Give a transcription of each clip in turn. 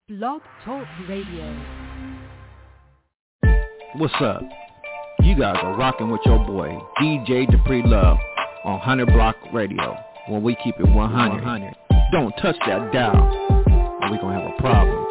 Blog Talk Radio. What's up? You guys are rocking with your boy, DJ Dupree Love, on 100 Block Radio, where we keep it 100. Don't touch that dial, or we gonna have a problem.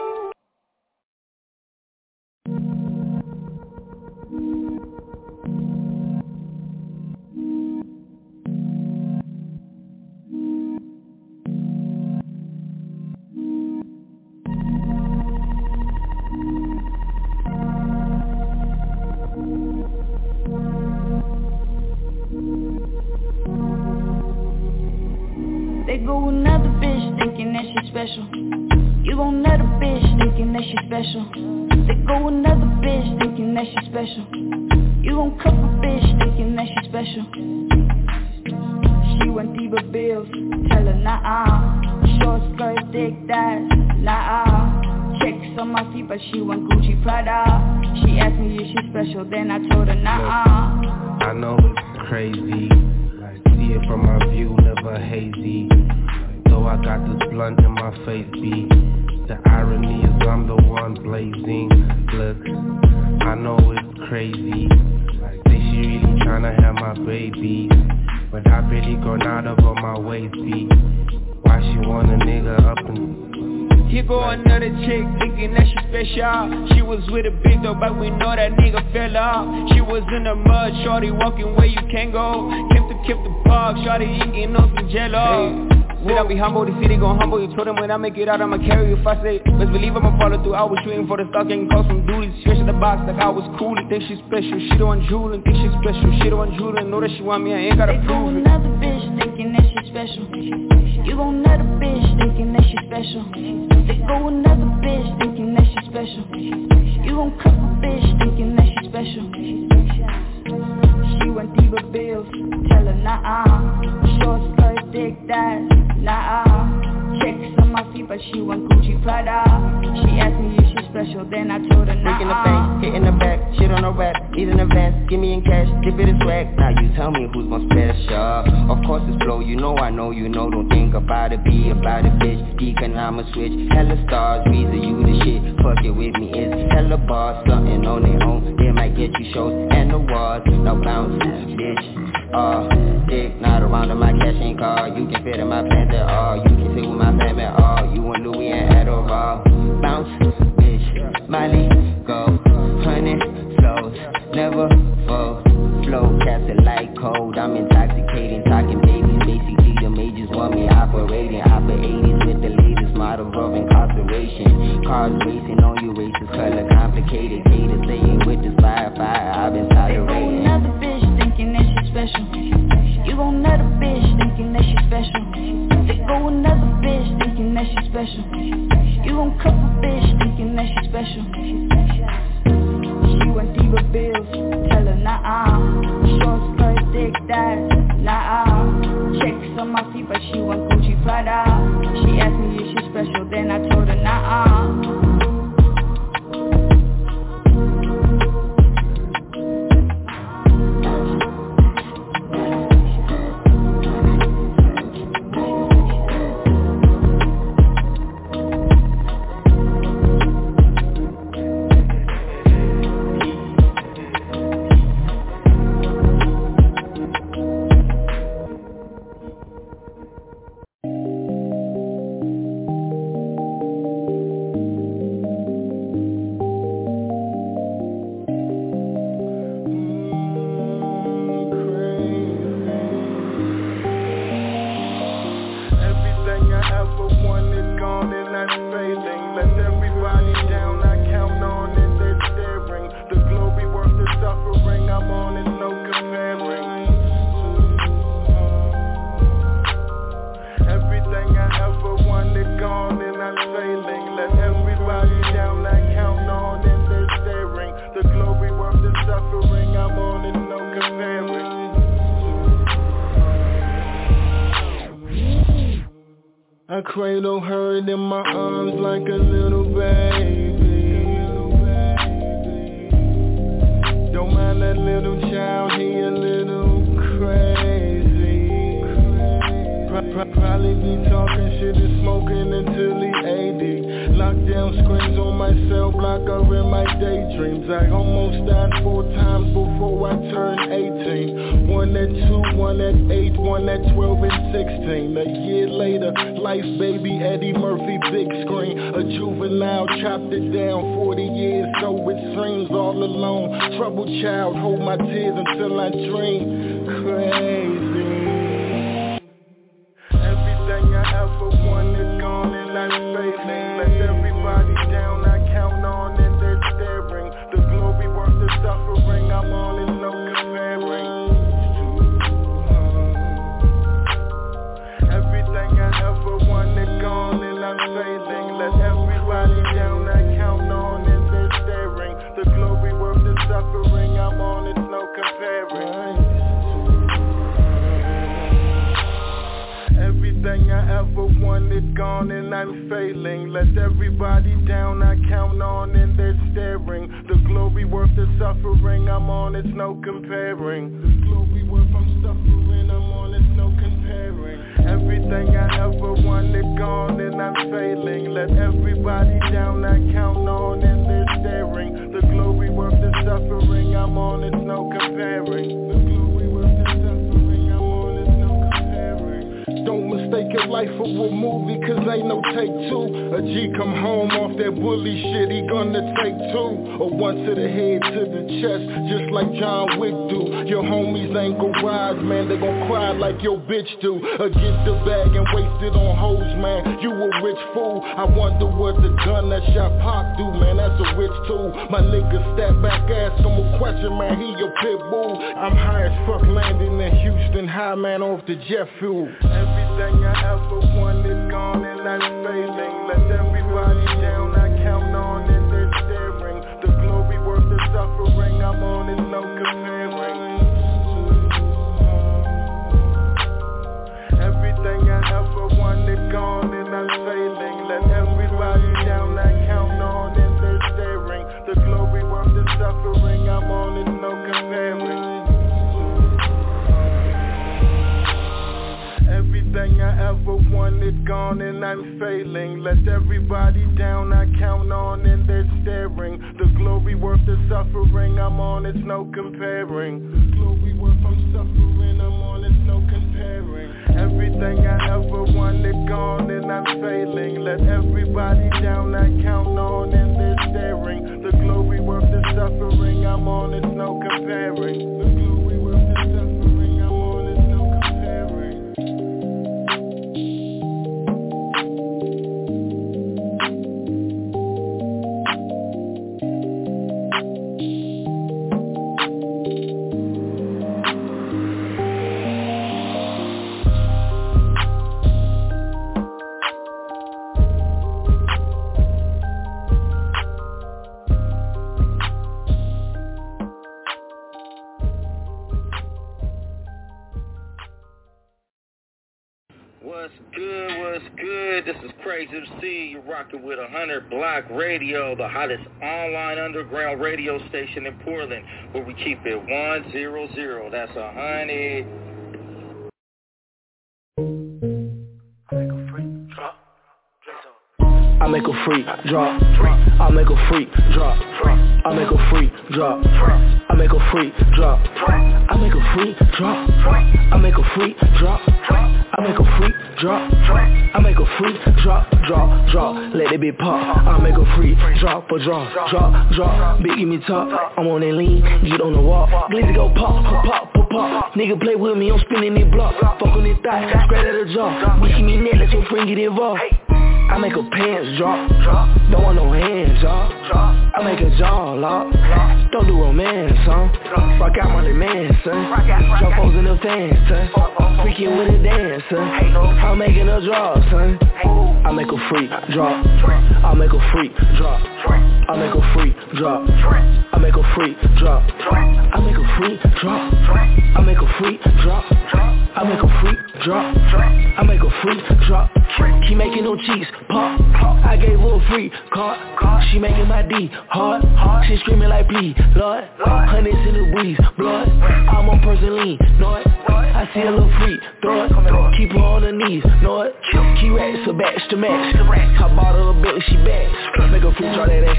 Special. You gon' let a bitch thinking that she special. They go another bitch thinking that she special. You gon' cuff a bitch thinking that she special. She want diva bills, tell her nah-uh. Short skirt, thick thighs, nah-uh. Checks on my feet but she want Gucci Prada. She asked me if she special, then I told her nah-uh. I know it's crazy, see it from my view, never hazy. So I got this blunt in my face, B. The irony is I'm the one blazing. Look, I know it's crazy. Say she really tryna have my baby, but I really gone out of her my waist, B. Why she want a nigga up and... Here go another chick thinking that she special. She was with a big dog, but we know that nigga fell off. She was in the mud, shorty walking where you can't go. Came to keep the park, shorty eating on some jello. Said I'll be humble, the city gon' humble. You told them when I make it out, I'ma carry you if I say best believe I'ma follow through. I was shooting for the stock, getting call some duties. Stretch in the box like I was cool. Think she's special, she the one drooling. Think she's special, she the one drooling. Know that she want me, I ain't gotta prove it. They go another bitch thinking that she's special. You gon' let a bitch thinking that she's special. They go another bitch thinking that she's special. You gon' cuff a bitch thinking that she's special. She want diva bills, tell her nah-uh. Short skirt, thick thighs, nah-uh. Checks on my feet but she want Gucci Prada. She asked me if she's special, then I told her nah-uh. Breaking the bank, hitting the back, shit on the rap. Need an advance, give me in cash, dip it in swag. Now you tell me who's more special. Of course it's flow, you know I know you know. Don't think about it, be about it, bitch. Economic switch, hella stars, reason you the shit. Fuck it with me, it's hella bars. Something on their own, they might get you shows and awards. Now bounce, bitch. Dick not around in my cash and car. You can fit in my pants at all. You can sit with my fam at all. You and Louis and Adderall. Bounce, bitch, Miley, go. 100 flows, never fold. Flow, cast it like cold. I'm intoxicating, talking babies. Basically the majors want me operating. Opera 80s with the latest model of incarceration. Cars racing on you, races color complicated. Cater saying with this fire, I've been tolerating. Another bitch thinking that she's special. You gon' let a bitch thinking that she's special. They go another bitch thinking that she's special. You gon' cuff a bitch thinking that she's special. She want diva bills, tell her nah-uh. Short skirt, thick thighs, nah-uh. Checks on my feet but she want Gucci Prada. She asked me if she's special, then I told her nah-uh. Cradle her in my arms like a little baby. Don't mind that little child, he a little crazy. Probably be talking shit and smoking until he AD. Lockdown screens on my cell block are in my daydreams. I almost died 4 times before I turned 18. One at 2, one at 8, one at 12 and 16. A year later, life baby, Eddie Murphy, big screen. A juvenile, chopped it down 40 years, so it seems. All alone, troubled child, hold my tears until I dream. Crazy. Everything I ever wanted gone and I'm fading. Let everybody down, I count on and they're staring. The glory worth the suffering, I'm on and no comparing. Everything I ever wanted gone and I'm fading. Let everybody down, I count on and they're staring. The glory worth the suffering, I'm on, it's no comparing. Everything I ever wanted gone and I'm failing. Let everybody down, I count on and they're staring. The glory worth the suffering, I'm on, it's no comparing. The glory worth I'm suffering, I'm on, it's no comparing. Everything I ever wanted gone and I'm failing. Let everybody down, I count on and they're staring. The glory worth the suffering, I'm on, it's no comparing. The glory worth the suffering, I'm on, it's no comparing. Don't mistake your life for a movie, cause ain't no take 2. A G come home off that bully shit, he gonna take 2. Or 1 to the head, to the chest, just like John Wick do. Your homies ain't gon' rise, man, they gon' cry like your bitch do. Or get the bag and waste it on hoes, man, you a rich fool. I wonder what the gun that shot Pac do, man, that's a rich tool. My nigga step back, ask him a question, man, he your pit bull. I'm high as fuck landing in Houston, high man off the jet fuel. Everything I ever wanted gone and I'm failing. Let everybody down, I count on and they're staring. The glory worth the suffering, I'm on it, no comparing. Everything I ever wanted gone and I'm failing. Let everybody down, I count on and they're staring. The glory worth the suffering, I'm on it, no comparing. Everything I ever wanted gone and I'm failing. Let everybody down, I count on and they're staring. The glory worth the suffering, I'm on, it's no comparing. The glory worth I'm suffering, I'm on, it's no comparing. Everything I ever wanted gone and I'm failing. Let everybody down, I count on and they're staring. The glory worth the suffering, I'm on, it's no comparing. The glory worth the suffering, I'm on, it's no comparing. What's good? This is Crazy MC. You're rocking with 100 Block Radio, the hottest online underground radio station in Portland, where we keep it 100. That's 100. I make a freak drop. I make a freak drop. I make a freak drop. I make a freak drop. I make a freak drop. I make a freak drop. I make a freak drop. I make a freak drop. Let it be pop. I make a freak drop or drop. Big give me top. I'm on that lean. Get on the walk. Glizzy go pop. Nigga play with me. I'm spinning it block. Fuck on this thigh. Scratch at the jaw. Bitch give me net. Let your friend get involved. I make her pants drop. Don't want no hands, y'all. I make her jaw lock. Don't do romance, huh? Rock out my demand, son. Jump hoes in the fans, son. Freaking with a dance, son. I'm making her draw, son. I make a freak drop. I make a freak drop. I make a freak drop. I make a freak drop. I make a freak drop. I make a freak drop. I make a freak drop. I make a freak drop. Keep making no cheese pop. I gave her a free card. She making my D hard. She screaming like please, Lord. Hundreds in the breeze, blood. I'm on person lean, know it. I see a little free, throw it. Keep her on her knees, know it. Key racks, a batch to match. I bought her a Bentley, she back.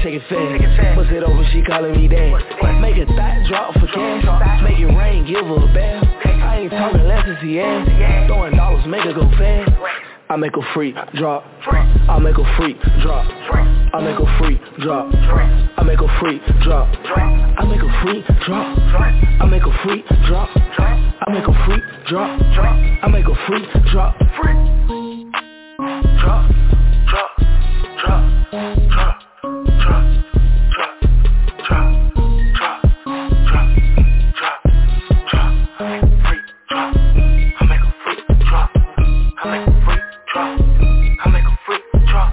shake it fast. Bust it over, she calling me dad. Make a thigh drop for cash. Make it rain, give her a bath. I ain't talking less as he ass. Throwing dollars, make her go fast. I make a freak drop. I make a freak drop. I make a freak drop. I make a freak drop. I make a freak drop. I make a freak drop. I make a freak drop. I make a freak drop. Drop, drop, drop, drop, drop, drop, drop, drop, drop, drop, drop. Freak drop. I make a freak drop. I make a freak drop. I make a freak drop.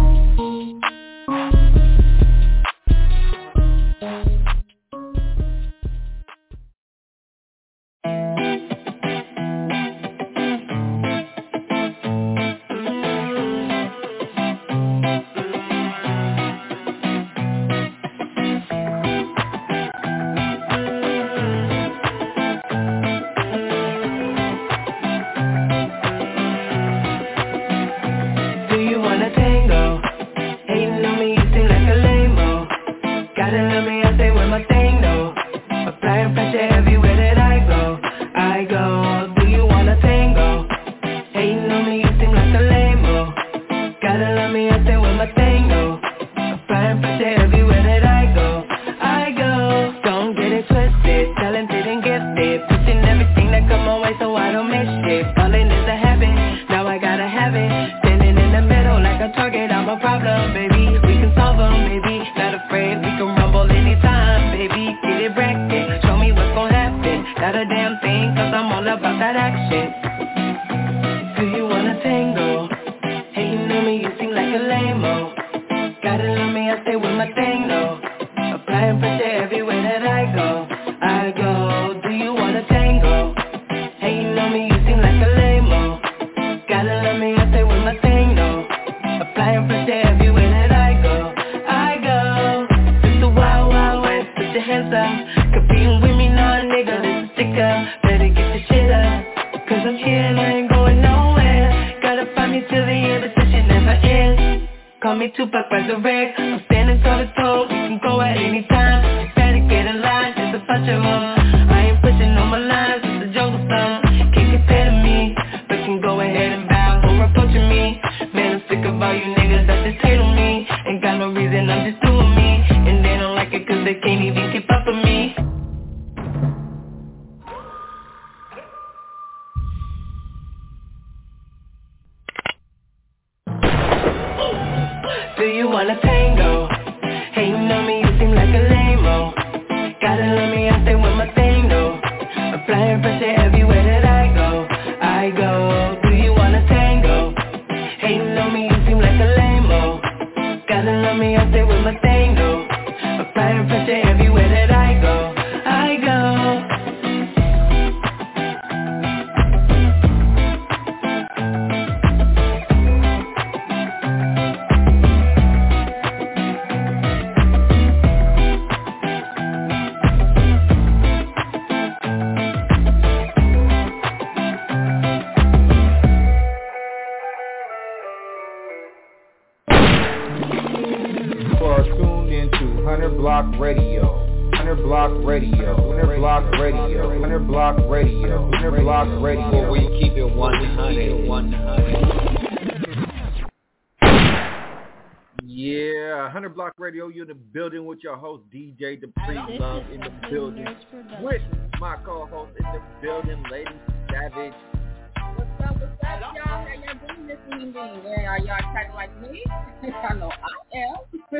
Building with your host DJ Dupree Love in the building with my co-host in the building, Lady Savage. What's up, y'all? How y'all doing this evening? Yeah, are y'all excited like me? I know I am.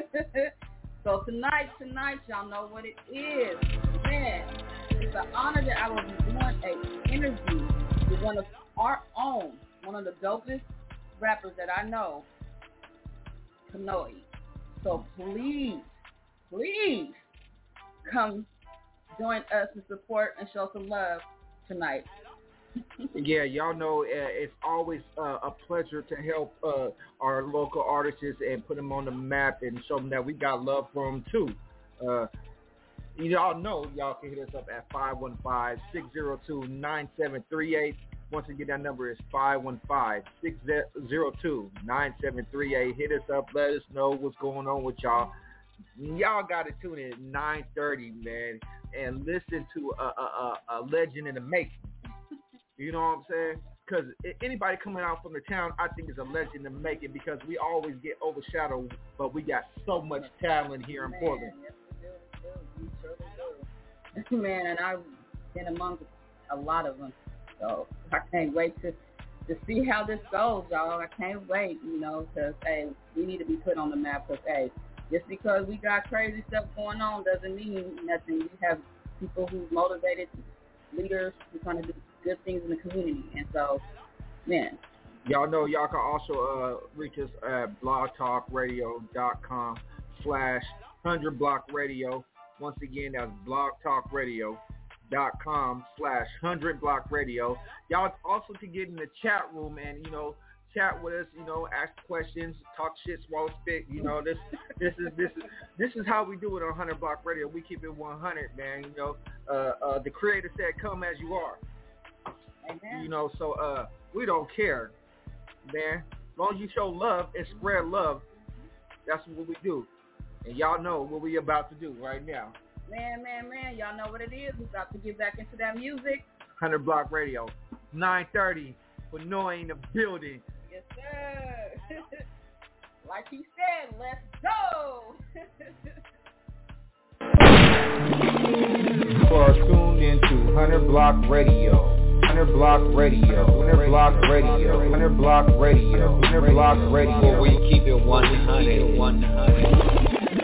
So tonight, y'all know what it is. Man, it's an honor that I will be doing an interview with one of our own, one of the dopest rappers that I know, Kanoi. So please come join us and support and show some love tonight. Yeah, y'all know it's always a pleasure to help our local artists and put them on the map and show them that we got love for them too. Y'all know y'all can hit us up at 515-602-9738. Once again, that number is 515-602-9738. Hit us up. Let us know what's going on with y'all. Y'all got to tune in at 9:30, man, and listen to a legend in the making. You know what I'm saying? Because anybody coming out from the town, I think is a legend in the making because we always get overshadowed, but we got so much talent here in Portland. Man, and I've been among a lot of them, so I can't wait to see how this goes, y'all. I can't wait, because, hey, we need to be put on the map because, hey, just because we got crazy stuff going on doesn't mean nothing. We have people who's motivated, leaders who trying to do good things in the community, and so, man. Y'all know y'all can also reach us at blogtalkradio.com/100blockradio. Once again, that's blogtalkradio.com/100blockradio. Y'all also can get in the chat room and, chat with us, ask questions, talk shit, swallow spit. This is how we do it on 100 Block Radio. We keep it 100, man. The creator said, "Come as you are." Amen. So we don't care, man. As long as you show love and spread love, that's what we do. And y'all know what we about to do right now. Man. Y'all know what it is. We're about to get back into that music. 100 Block Radio, 9:30 for Noy in the building. Yes, sir. Like he said, let's go. You are tuned into 100 Block Radio. 100 Block Radio. 100 Block Radio. 100 Block Radio. 100 Block Radio. Where we keep it 100. 100.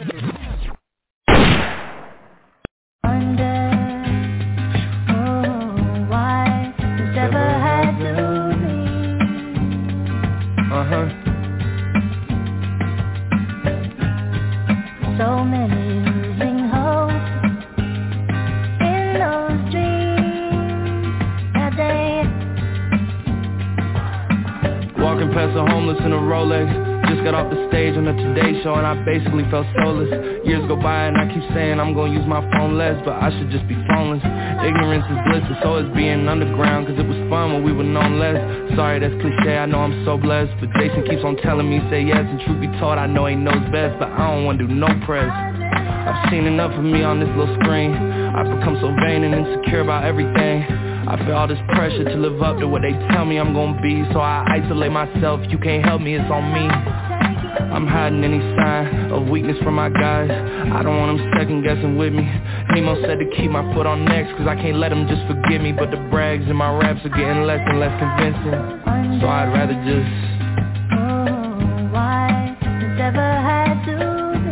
So many losing hope in those dreams that they walking past the homeless in a Rolex. Just got off the stage on the Today Show and I basically felt soulless. Years go by and I keep saying I'm gonna use my phone less, but I should just be phoneless. Ignorance is bliss, it's always being underground, cause it was fun when we were known less. Sorry, that's cliche, I know I'm so blessed, but Jason keeps on telling me say yes, and truth be told, I know he knows best, but I don't wanna do no press. I've seen enough of me on this little screen. I've become so vain and insecure about everything. I feel all this pressure to live up to what they tell me I'm gonna be, so I isolate myself. You can't help me, it's on me. I'm hiding any sign of weakness from my guys. I don't want them second guessing with me. Nemo said to keep my foot on next, cause I can't let them just forget me. But the brags in my raps are getting less and less convincing, so I'd rather just why this ever had to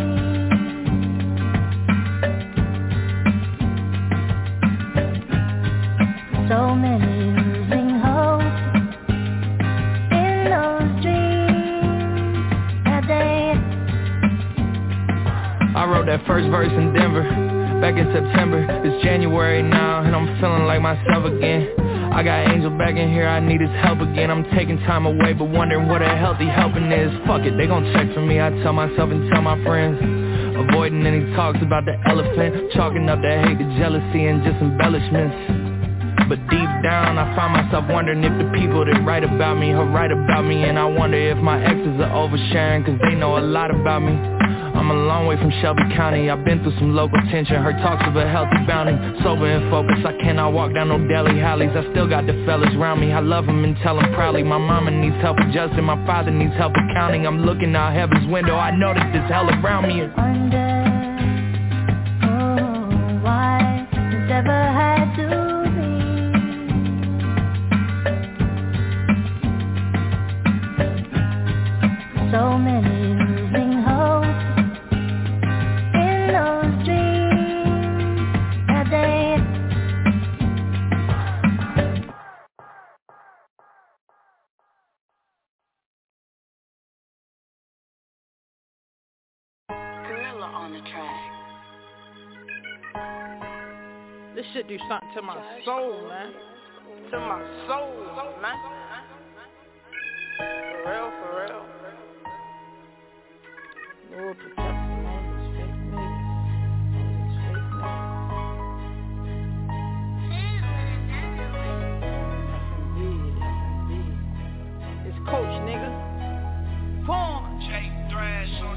be. So many losing hope in those dreams that they. I wrote that first verse in Denver back in September. It's January now and I'm feeling like myself again. I got Angel back in here, I need his help again. I'm taking time away but wondering what a healthy helping is. Fuck it, they gon' check for me, I tell myself and tell my friends. Avoiding any talks about the elephant, chalking up that hate to jealousy and just embellishments. But deep down I find myself wondering if the people that write about me are right about me. And I wonder if my exes are oversharing, cause they know a lot about me. I'm a long way from Shelby County, I've been through some local tension. Heard talks of a healthy bounty, sober and focused. I cannot walk down no daily alleys. I still got the fellas around me, I love them and tell them proudly. My mama needs help adjusting, my father needs help accounting. I'm looking out heaven's window, I know that there's hell around me. Wonder, why this ever had to be. So many losing hope in those dreams that they. Gorilla on the track. This shit do something to my soul, man. To my soul, man. For real, for real. Lord protect from all these fake niggas. FNB. It's Coach, nigga. Porn. Lord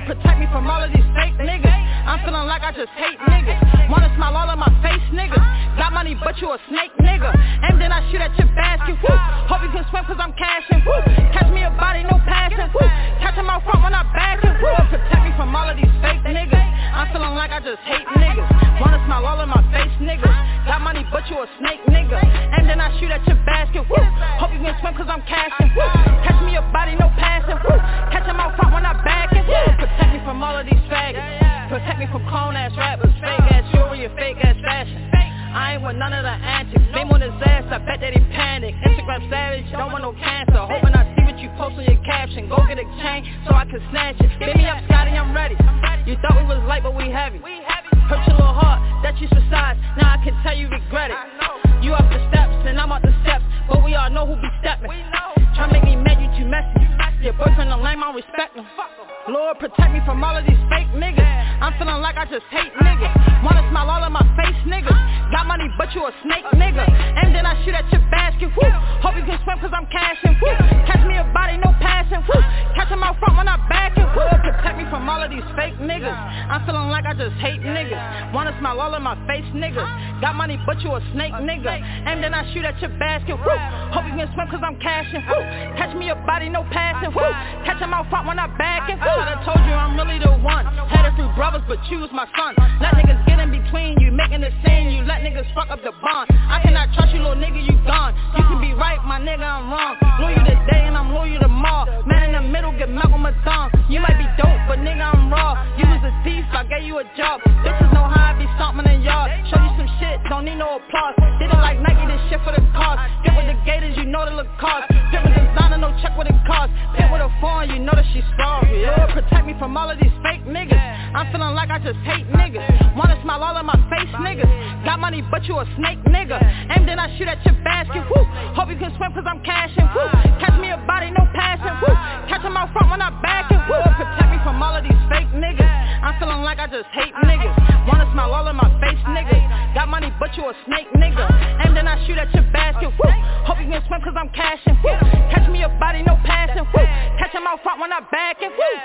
protect me from all of these fake niggas. I'm feeling like I just hate niggas. Wanna smile all in my face, niggas. Got money but you a snake, nigga. And then I shoot at your basket, woo. Hope you can swim cause I'm cashing, woo. Catch me a body, no passing, woo. Catch him out front when I back it, woo. Protect me from all of these fake niggas. I'm feeling like I just hate niggas. Wanna smile all in my face, niggas. Got money but you a snake, nigga. And then I shoot at your basket, woo. Hope you can swim cause I'm cashing, woo. Catch me a body, no passing, woo. Catch him out front when I back it, woo. Protect me from all of these faggots. Protect me from clone ass rappers, fake ass jewelry and fake ass fashion. I ain't with none of the antics. Name on his ass, I bet that he panic. Instagram savage, don't want no cancer. Hoping I see what you post on your caption. Go get a chain so I can snatch it. Hit me up, Scotty, I'm ready. You thought we was light, but we heavy. Hurt your little heart that you suicide. Now I can tell you regret it. You up the steps and I'm up the steps, but we all know who be stepping. Try make me mad, you too messy. Your boyfriend a lame, I don't respect him. Lord, protect me from all of these fake niggas. I'm feeling like I just hate niggas. Wanna smile all in my face, niggas. Got money but you a snake, nigga. And then I shoot at your basket, woo. Hope you can swim cause I'm cashing, woo. Catch me a body, no passing, woo. Catch him out front when I back it, woo. Protect me from all of these fake niggas. I'm feeling like I just hate niggas. Wanna smile all in my face, niggas. Got money but you a snake, nigga. And then I shoot at your basket, woo. Hope you can swim cause I'm cashing, woo. Catch me a body, no passing, woo. Catch him out front when I back it, woo. I told you I'm really the one. Had a few brothers but choose my son. Let niggas get in between you, making the scene. You let niggas fuck up the bond. I cannot trust you, little nigga, you gone. You can be right, my nigga, I'm wrong. Loyal today and I'm loyal tomorrow. Man in the middle, get Malcolm a thumb. You might be dope, but nigga, I'm raw. You was a thief, I gave you a job. Bitches know how I be stomping in yard. Show you some shit, don't need no applause. Did it like Nike, this shit for the cost. Get with the Gators, you know the look cost. Get with designer, no check what it cost. Get with a foreign, you know that she's sorry. Lord, protect me from all of these fake niggas. I'm feeling like I just hate niggas. Wanna smile all in my face, niggas. Got money but you a snake, nigga. And then I shoot at your basket, woo. Hope you can swim cause I'm cashing, woo. Catch me a body, no passing, woo. Catch him out front when I back it, woo. Protect me from all of these fake niggas. I'm feeling like I just hate niggas. Wanna smile all in my face, niggas. Got money but you a snake, nigga. And then I shoot at your basket, woo. Hope you can swim cause I'm cashing, woo. Catch me a body, no passing, woo. Catch him out front when I back it, woo.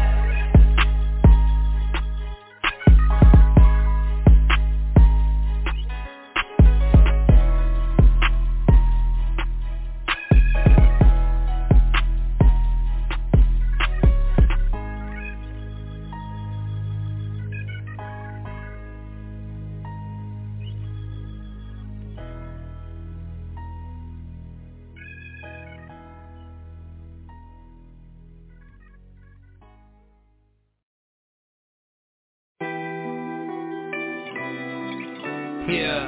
Yeah.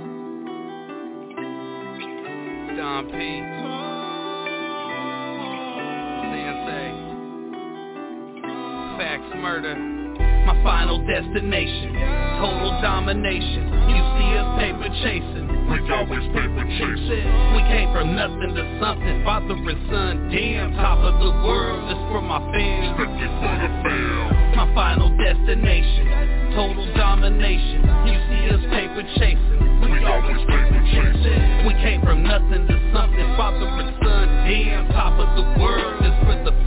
Don P. Sensei. Facts Murder. My final destination. Total domination. You see us paper chasing. We always paper chasing. We came from nothing to something. Father and son, damn. Top of the world. Just for my fam. My final destination. Total domination. You see us paper chasing. We always paper chasing. We came from nothing to something. Father and son, damn. Top of the world. Just for the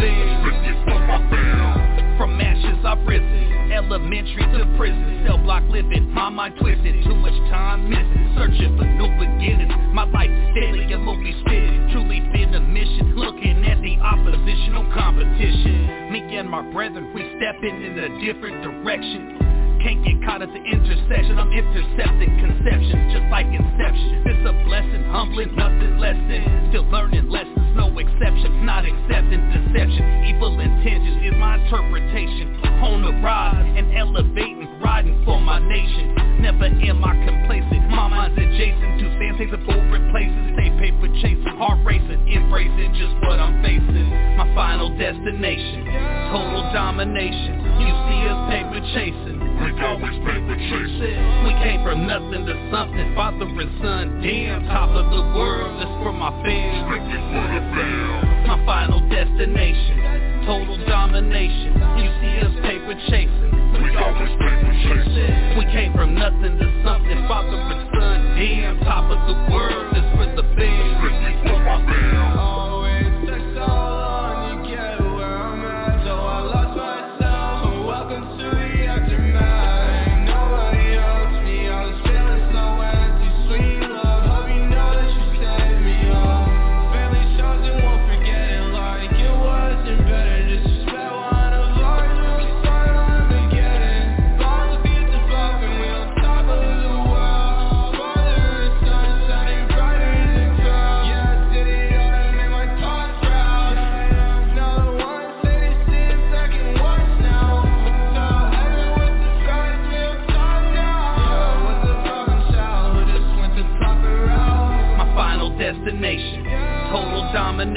fam. From ashes I've risen. Elementary to prison, cell block living, my mind twisted, too much time missing, searching for new beginnings, my life steady, a movie spitting, truly been a mission, looking at the opposition, no competition, me and my brethren, we stepping in a different direction. Can't get caught at the intersection. I'm intercepting conceptions just like inception. It's a blessing, humbling, nothing less than still learning lessons, no exceptions, not accepting deception. Evil intentions is my interpretation. On the rise and elevating, riding for my nation. Never am I complacent. My mind's adjacent to Santa's of corporate places. Stay paper chasing, heart racing, embracing just what I'm facing. My final destination, total domination. You see us paper chasing. We always paper chasing. We came from nothing to something. Father and son, damn. Top of the world, just for my fam. My final destination, total domination. You see us paper chasing. We always paper chasing. We came from nothing to something. Father and son, damn. Top of the world, just for the fam. Always text all on, you get where I'm at. So I lost myself.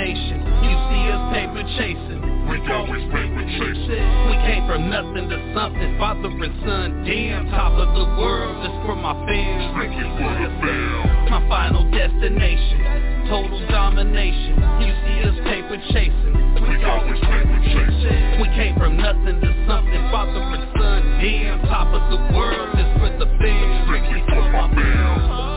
destination. You see us paper chasing. We always paper chasing. We came from nothing to something. Father and son, damn, top of the world. Just for my fans. My final destination. Total domination. You see us paper chasing. We always paper chasing. We came from nothing to something. Father and son, damn, top of the world. Just for the fans. Strictly for my fans.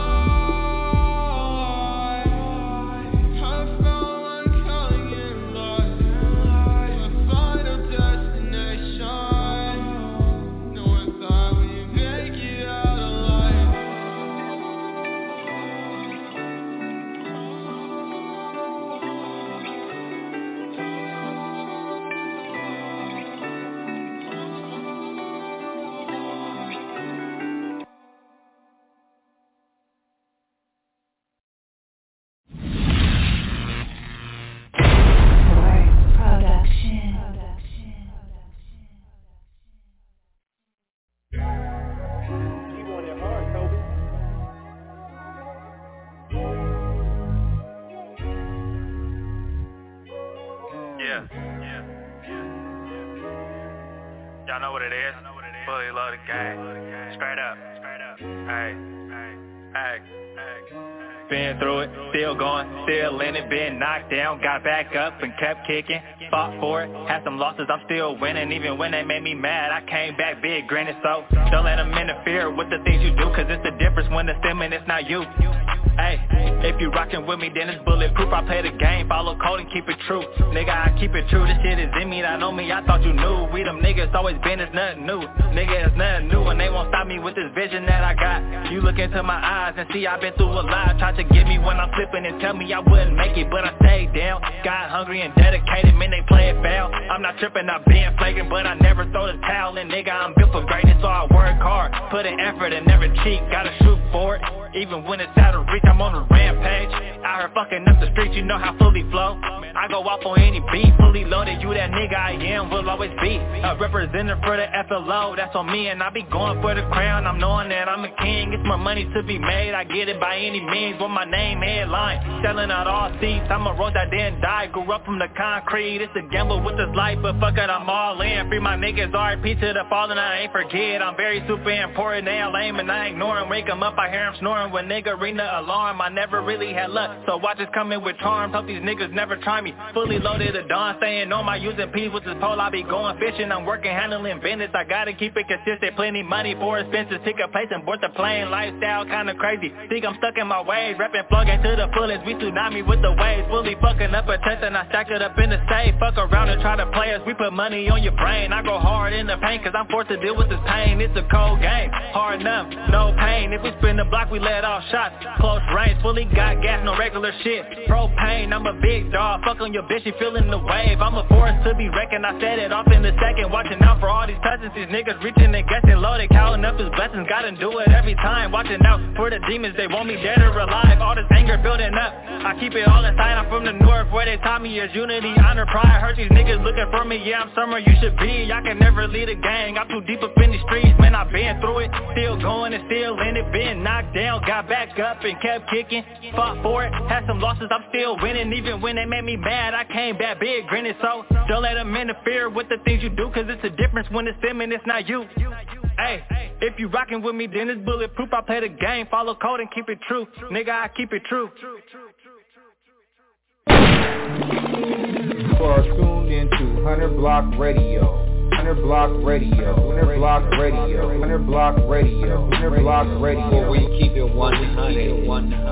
Y'all know what it is. Fully loaded gang. Straight up. Hey. Been through it, still going, still in it. Been knocked down, got back up and kept kicking. Fought for it, had some losses, I'm still winning. Even when they made me mad, I came back big, grinning. So don't let them interfere with the things you do, cause it's the difference when it's them and it's not you. Hey, if you rockin' with me, then it's bulletproof. I play the game, follow code and keep it true. Nigga, I keep it true, this shit is in me, I know me, I thought you knew. We them niggas always been, it's nothing new. Nigga, it's nothing new, and they won't stop me with this vision that I got. You look into my eyes and see I've been through a lot. Tried to get me when I'm slipping and tell me I wouldn't make it, but I stayed down. Got hungry and dedicated, man, they play it foul. I'm not tripping, I'm being flagrant, but I never throw the towel in. Nigga, I'm built for greatness, so I work hard. Put in effort and never cheat, gotta shoot for it. Even when it's out of reach, I'm on a rampage. Out here fucking up the streets, you know how fully flow. I go off on any beat, fully loaded. You that nigga I am, will always be a representative for the FLO. That's on me, and I be going for the crown. I'm knowing that I'm a king. It's more money to be made. I get it by any means. With my name headline, selling out all seats. I'm a road that didn't die. Grew up from the concrete. It's a gamble with this life, but fuck it, I'm all in. Free my niggas, RIP to the fallen. I ain't forget. I'm very super important. They all lame and I ignore them. Wake them up, I hear them snoring. When nigga ring the alarm, I never really had luck. So watch us coming with charms. Hope these niggas never try me. Fully loaded at dawn, staying on my using P's with this pole. I be going fishing. I'm working, handling business. I gotta keep it consistent. Plenty money for expenses. Ticket place and board the plane. Lifestyle kinda crazy. Think I'm stuck in my ways. Reppin' plugging to the fullest. We tsunami with the waves. Fully fucking up a test and I stack it up in the safe. Fuck around and try to play us. We put money on your brain. I go hard in the paint cause I'm forced to deal with this pain. It's a cold game. Hard enough, no pain. If we spin the block, we let off shots. Close range, fully got gas, no regular shit. Propane, I'm a big dog. Fuck on your bitch, you feeling the wave. I'm a force to be reckoned. I set it off in a second. Watching out for all these touches. These niggas reaching and getting loaded. Counting up his blessings. Gotta do it every time. Watching out for the demons. They want me dead or alive. All this anger building up. I keep it all inside. I'm from the north where they taught me is unity, honor, pride. Heard these niggas looking for me. Yeah, I'm somewhere you should be. I can never lead a gang. I'm too deep up in the streets. Man, I've been through it. Still going and still in it. Been knocked down. Got back up and kept kicking. Fought for it. Had some losses. I'm still winning. Even when they made me mad, I came back big grinning. So don't let them interfere with the things you do, cause it's a difference when it's them and it's not you. Hey, if you rockin' with me, then it's bulletproof. I play the game, follow code and keep it true. Nigga, I keep it true. You are tuned into 100 Block Radio. 100 Block Radio, 100 Block Radio, 100 Block Radio, 100 Block Radio, where we keep it 100.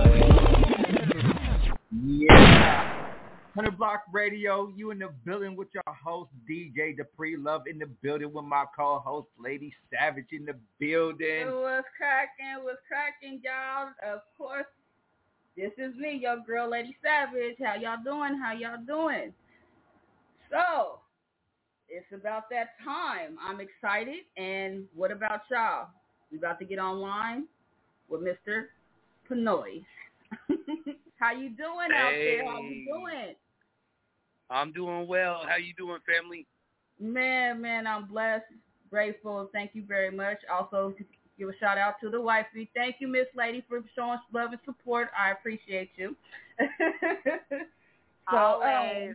Yeah. 100 Block Radio, you in the building with your host, DJ Dupree Love in the building with my co-host, Lady Savage in the building. What's cracking, y'all? Of course, this is me, your girl, Lady Savage. How y'all doing? So, it's about that time. I'm excited, and what about y'all? We about to get online with Mr. Pinoy. How you doing out there? How you doing? I'm doing well. How you doing, family? Man, I'm blessed, grateful, and thank you very much. Also, give a shout out to the wifey. Thank you, Miss Lady, for showing love and support. I appreciate you. So, always.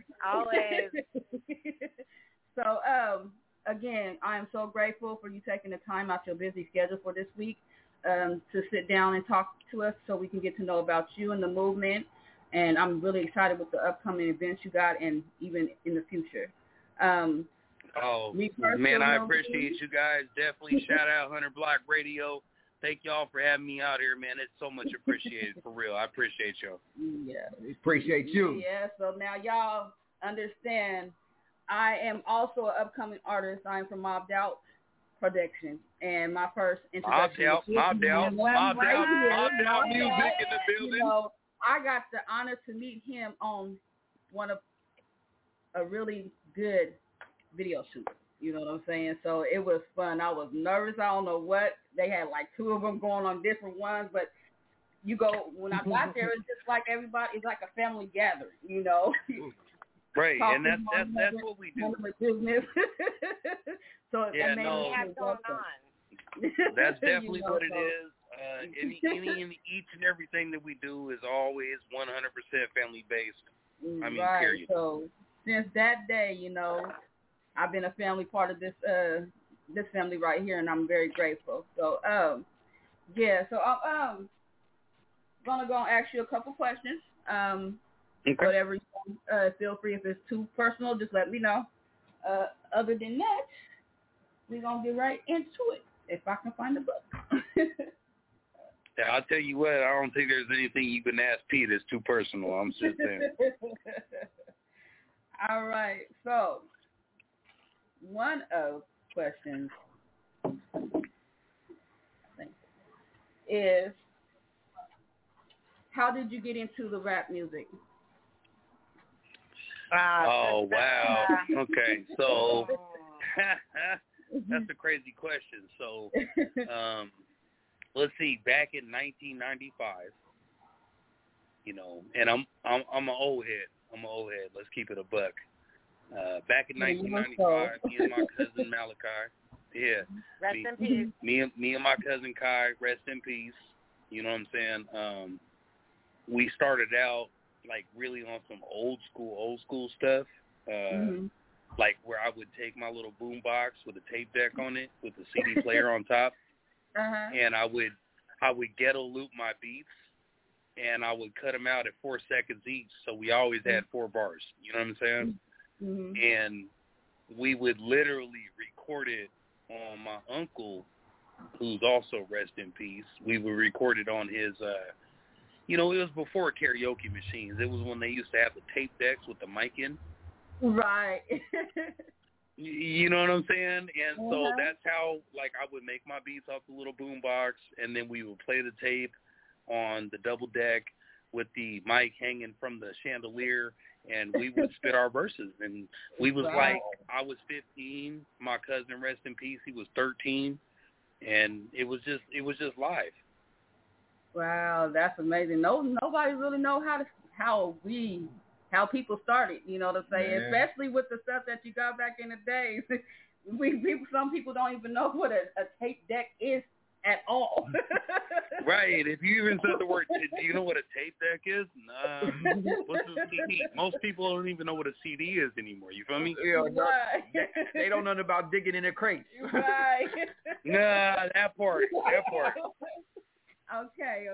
So, again, I am so grateful for you taking the time out your busy schedule for this week to sit down and talk to us so we can get to know about you and the movement. And I'm really excited with the upcoming events you got and even in the future. Man, I appreciate you guys. Definitely shout out 100 Block Radio. Thank y'all for having me out here, man. It's so much appreciated, for real. I appreciate y'all. Yeah, we appreciate you. Yeah, so now y'all understand I am also an upcoming artist. I'm from Mobbed Out Productions, and my first introduction Mobbed Out music in the building. You know, I got the honor to meet him on one of a really good video shoot. You know what I'm saying? So it was fun. I was nervous. I don't know what. They had like 2 of them going on different ones, but when I got there, it's just like everybody, it's like a family gathering, you know? Right, and that's what we do. Business. So that's definitely what it is. Each and everything that we do is always 100% family based. I mean, right. Period. So since that day, you know, I've been a family part of this family right here, and I'm very grateful. So yeah. So I'm gonna go and ask you a couple questions. Okay. Whatever. Feel free. If it's too personal, just let me know. Other than that, we're gonna get right into it. If I can find the book. Yeah, I'll tell you what, I don't think there's anything you can ask Pete that's too personal. I'm just saying. All right. So, one of the questions is, how did you get into the rap music? Oh, wow. Okay, so that's a crazy question. So, let's see. Back in 1995, you know, and I'm an old head. Let's keep it a buck. Back in 1995, me and my cousin Malachi, rest in peace. Me and my cousin Kai, rest in peace. You know what I'm saying? We started out like really on some old school stuff. Like where I would take my little boom box with a tape deck on it with the CD player on top. And I would ghetto loop my beats, and I would cut them out at 4 seconds each, so we always had 4 bars. You know what I'm saying? And we would literally record it on my uncle, who's also rest in peace. We would record it on his, you know, it was before karaoke machines. It was when they used to have the tape decks with the mic in. Right. You know what I'm saying? And so that's how, like, I would make my beats off the little boom box, and then we would play the tape on the double deck with the mic hanging from the chandelier, and we would spit our verses. And we was like, I was 15, my cousin, rest in peace, he was 13, and it was just live. Wow, that's amazing. Nobody really know how people started, you know what I'm saying? Yeah. Especially with the stuff that you got back in the days. Some people don't even know what a tape deck is at all. Right. If you even said the word, do you know what a tape deck is? What's a CD? Most people don't even know what a CD is anymore. You feel me? Yeah, they don't know about digging in a crate. Right. Nah, that part. Okay.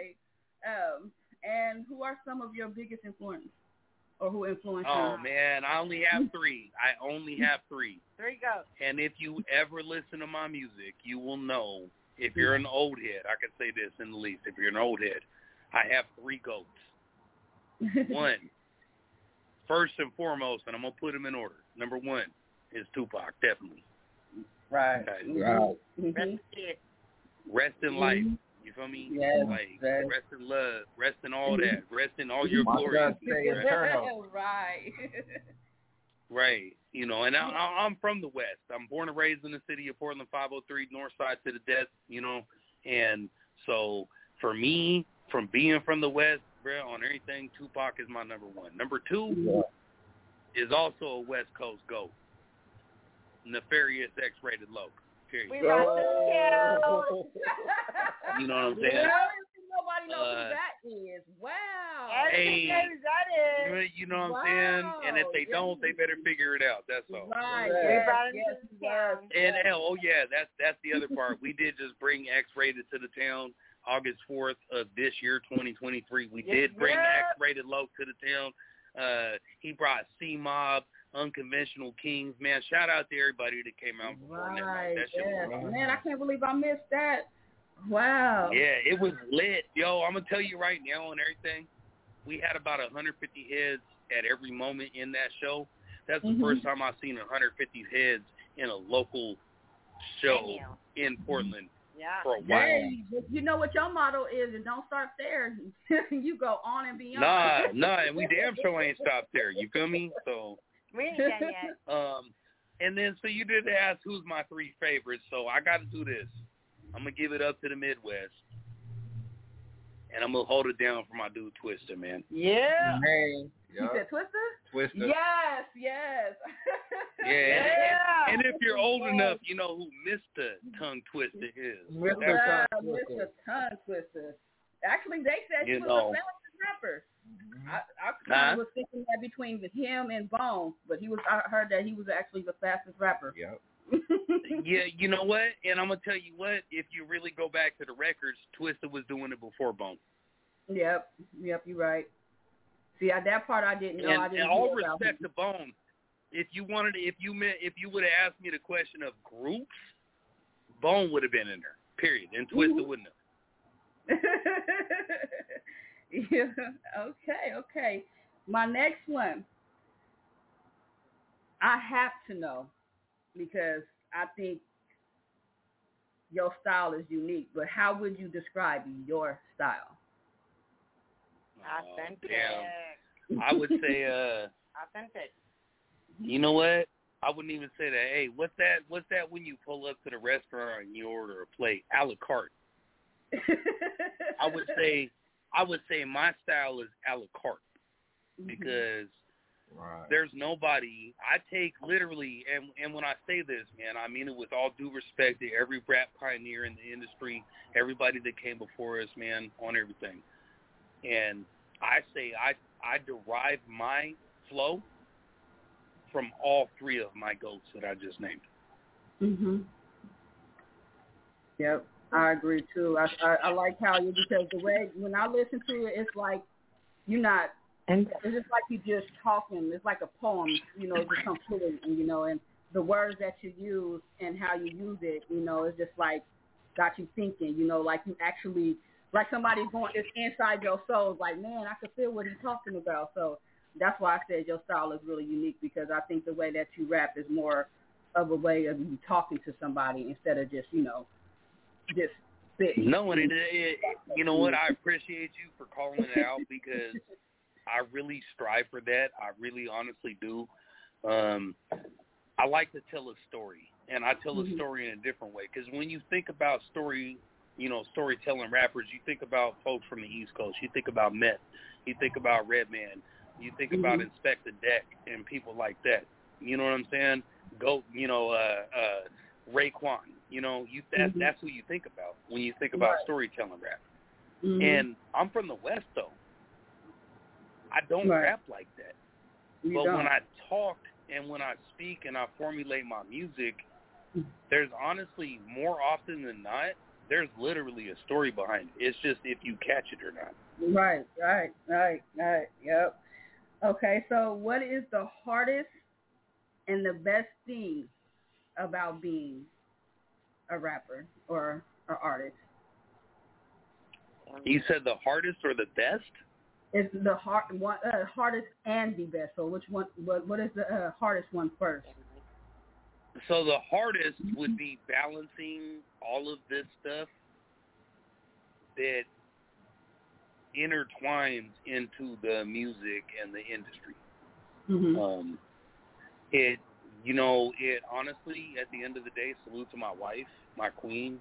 And who are some of your biggest influences? Or who influenced you? Oh, man, I only have 3. 3 go. And if you ever listen to my music, you will know, if you're an old head, I can say this in the least, if you're an old head, I have 3 goats. 1, first and foremost, and I'm going to put them in order. Number 1 is Tupac, definitely. Right. Okay. Right. Rest in life. You feel me? Yes, like, rest in love, rest in all that, rest in all your glory. Right. Right. You know, and I'm from the West. I'm born and raised in the city of Portland, 503, north side to the death, you know. And so for me, from being from the West, bro, on everything, Tupac is my number 1. Number 2 is also a West Coast GOAT. Nefarious X-Rated Loc. Period. We got to You know what I'm saying? Nobody knows who that is. Wow. Hey, you know what I'm saying? And if they don't, they better figure it out. That's all. Right. Yes. And oh yeah, that's the other part. We did just bring X-Rated to the town August 4th of this year, 2023. We did bring X-Rated Loc to the town. He brought C-Mob, Unconventional Kings. Man, shout out to everybody that came out before that shit was fun. Man, I can't believe I missed that. Wow. Yeah, it was lit. Yo, I'm going to tell you right now and everything, we had about 150 heads at every moment in that show. That's the first time I've seen 150 heads in a local show in Portland for a while. Hey, you know what your motto is, and don't start there. You go on and beyond. Nah, and we damn sure ain't stopped there. You feel me? So we ain't done yet. And then, so you did ask who's my three favorites, so I got to do this. I'm going to give it up to the Midwest, and I'm going to hold it down for my dude Twista, man. Yeah. Hey. You said Twista? Twista. Yes. Yeah. And if you're old enough, you know who Mr. Tongue Twister is. Mr. Tongue Twister. Actually, they said he was the fastest rapper. I kind of was thinking that between him and Bone, but I heard that he was actually the fastest rapper. Yep. Yeah, you know what? And I'm going to tell you what, if you really go back to the records, Twista was doing it before Bone. Yep, you're right. See, that part I didn't know. And all respect to Bone, if you would have asked me the question of groups, Bone would have been in there, period, and Twista wouldn't have. Yeah, okay. My next one, I have to know, because I think your style is unique, but how would you describe your style? Authentic. Damn. I would say authentic. You know what? I wouldn't even say that. Hey, what's that when you pull up to the restaurant and you order a plate? A la carte. I would say my style is a la carte, because there's nobody. I take literally, and when I say this, man, I mean it with all due respect to every rap pioneer in the industry, everybody that came before us, man, on everything. And I say I derive my flow from all three of my goats that I just named. Yep, I agree too. I like how you, because the way when I listen to it, it's like you're not. It's just like you just talking. It's like a poem, you know. It just comes fluid, you know, and the words that you use and how you use it, you know, it's just like got you thinking, you know, like you actually. Like somebody's going, it's inside your soul. Like, man, I can feel what he's talking about. So that's why I said your style is really unique, because I think the way that you rap is more of a way of you talking to somebody instead of just, you know, just spit. No, and you know what? I appreciate you for calling it out, because I really strive for that. I really honestly do. I like to tell a story, and I tell a story in a different way, because when you think about storytelling rappers, you think about folks from the East Coast. You think about Meth. You think about Redman. You think about Inspector Deck and people like that. You know what I'm saying? Raekwon. You know, that's who you think about when you think about storytelling rap. And I'm from the West, though. I don't rap like that. When I talk and when I speak and I formulate my music, there's honestly, more often than not, there's literally a story behind it. It's just if you catch it or not. Right. Yep. Okay, so what is the hardest and the best thing about being a rapper or an artist? You said the hardest or the best? It's the hardest and the best. So which one? What is the hardest one first? So the hardest would be balancing all of this stuff that intertwines into the music and the industry. It honestly, at the end of the day, salute to my wife, my queen.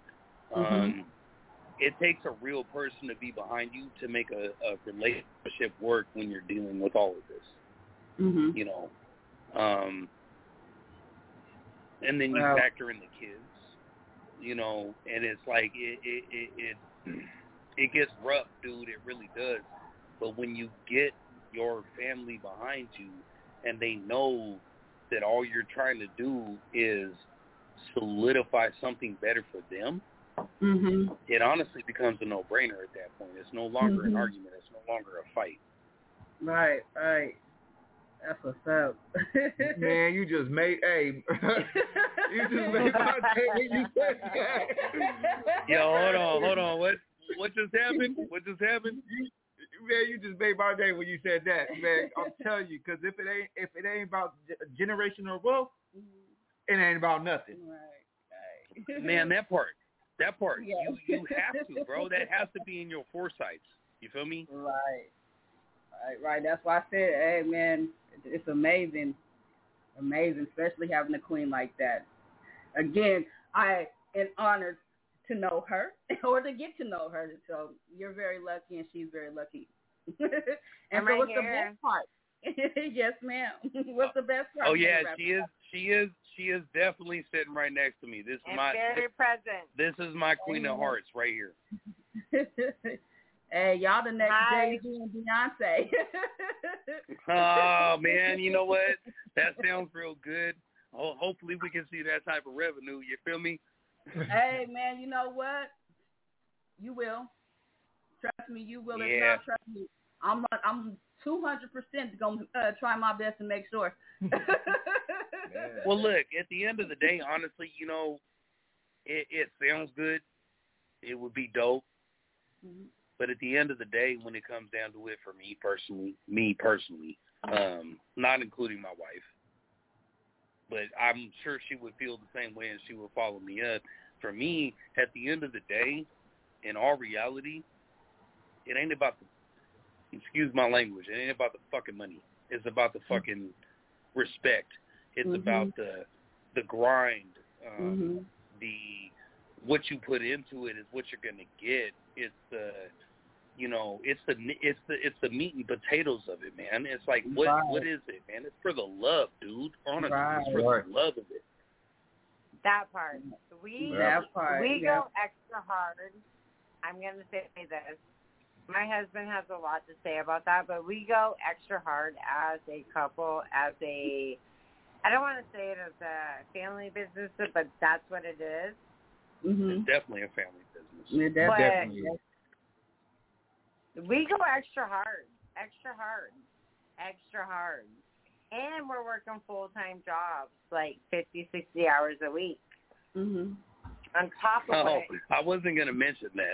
It takes a real person to be behind you to make a relationship work when you're dealing with all of this. You know, and then you factor in the kids, you know, and it's like it gets rough, dude. It really does. But when you get your family behind you and they know that all you're trying to do is solidify something better for them, it honestly becomes a no-brainer at that point. It's no longer an argument. It's no longer a fight. Right. That's what's up. Man, you just made, you just made my day when you said that. Yo, hold on. What just happened? Man, you just made my day when you said that, man. I'm telling you, because if it ain't about generational wealth, it ain't about nothing. Right. Man, that part. Yeah. You have to, bro. That has to be in your foresights. You feel me? Right. That's why I said, hey, man, it's amazing, especially having a queen like that. Again, I am honored to know her or to get to know her. So you're very lucky, and she's very lucky. And so what's the best part? Yes, ma'am. What's the best part? Oh yeah, she is definitely sitting right next to me. This is very present. This is my Queen of Hearts right here. Hey, y'all the next Jay-Z and Beyonce. Oh man, you know what? That sounds real good. Hopefully we can see that type of revenue. You feel me? Hey man, you know what? You will. Trust me, you will. If not, trust me. I'm 200% gonna try my best to make sure. Well, look, at the end of the day, honestly, you know, it sounds good. It would be dope. But at the end of the day, when it comes down to it, for me personally, not including my wife, but I'm sure she would feel the same way and she would follow me up. For me, at the end of the day, in all reality, it ain't about the, excuse my language, it ain't about the fucking money. It's about the fucking respect. It's about the grind. The what you put into it is what you're gonna get. It's the, you know, it's the meat and potatoes of it, man. It's like what is it, man? It's for the love, dude. Honestly, it's for the love of it. That part. We go extra hard. I'm gonna say this. My husband has a lot to say about that, but we go extra hard as a couple, I don't want to say it as a family business, but that's what it is. It's definitely a family business. Definitely. We go extra hard. And we're working full-time jobs, like 50, 60 hours a week. On top of it. I wasn't going to mention that.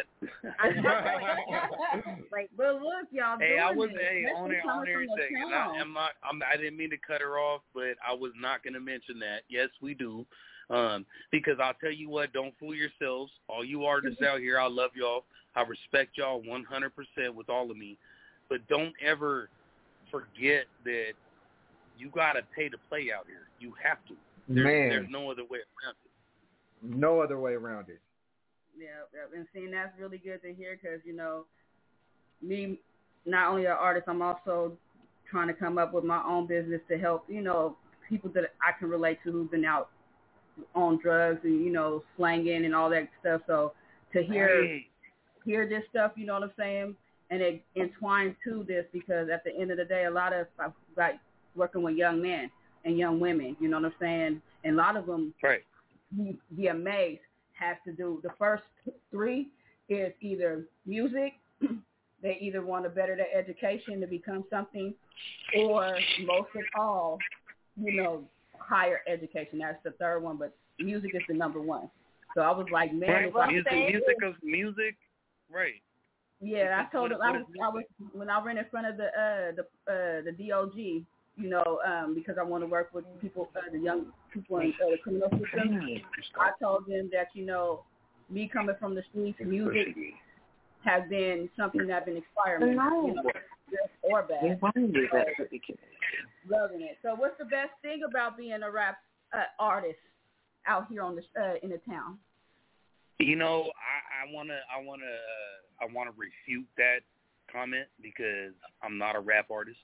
But look, y'all doing on air second. I didn't mean to cut her off, but I was not going to mention that. Yes, we do. Because I'll tell you what, don't fool yourselves. All you artists out here, I love y'all. I respect y'all 100% with all of me. But don't ever forget that you got to pay to play out here. You have to. There's no other way around it. No other way around it. Yeah, and seeing that's really good to hear because, you know, me, not only an artist, I'm also trying to come up with my own business to help, you know, people that I can relate to who've been out on drugs and, you know, slanging and all that stuff. So to hear this stuff, you know what I'm saying, and it entwines to this because at the end of the day, I've got working with young men and young women, you know what I'm saying, and a lot of them, you'd be amazed, has to do, the first three is either music, they either want to better their education to become something, or most of all, you know, higher education. That's the third one, but music is the number one. So I was like, man, music, right? Yeah, I told him I was when I ran in front of the DOG, you know, because I want to work with people, the young people in the criminal system. I told them that, you know, me coming from the streets, music has been something that's been inspiring me, you know, good or bad. Loving it. So what's the best thing about being a rap artist out here on the in the town? You know, I wanna refute that comment because I'm not a rap artist.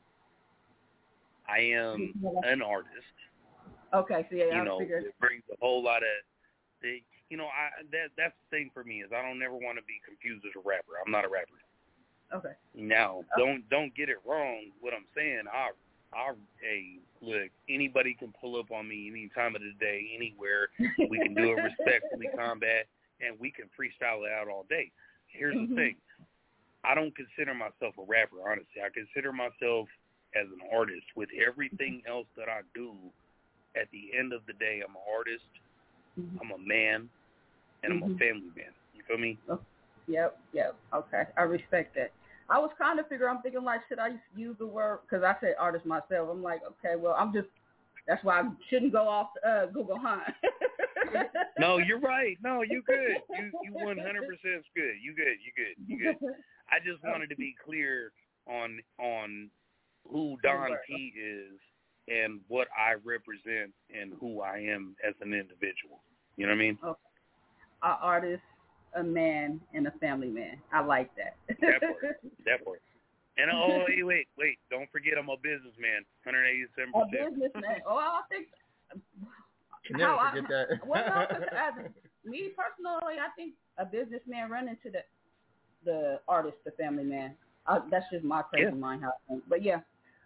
I am an artist. Okay, so yeah, you know, it brings a whole lot of, you know, that's the thing for me is I don't never want to be confused as a rapper. I'm not a rapper. Okay. Now, don't get it wrong. What I'm saying, look, anybody can pull up on me any time of the day, anywhere. We can do it respectfully, combat, and we can freestyle it out all day. Here's the thing. I don't consider myself a rapper, honestly. I consider myself as an artist. With everything else that I do, at the end of the day, I'm an artist, I'm a man, and I'm a family man. You feel me? Oh, yep. Okay, I respect that. I was kind of I'm thinking like, should I use the word, because I said artist myself. I'm like, okay, well, that's why I shouldn't go off Google Hunt. No, you're right. No, you good. You 100% is good. You good. I just wanted to be clear on who Don P is and what I represent and who I am as an individual. You know what I mean? Okay. An artist, a man, and a family man. I like that. That part. And wait. Don't forget I'm a businessman. 187%. A businessman. Oh, I think. You never forget that. Well, no, me personally, I think a businessman run into the artist, the family man. That's just my crazy mind how I think. But yeah.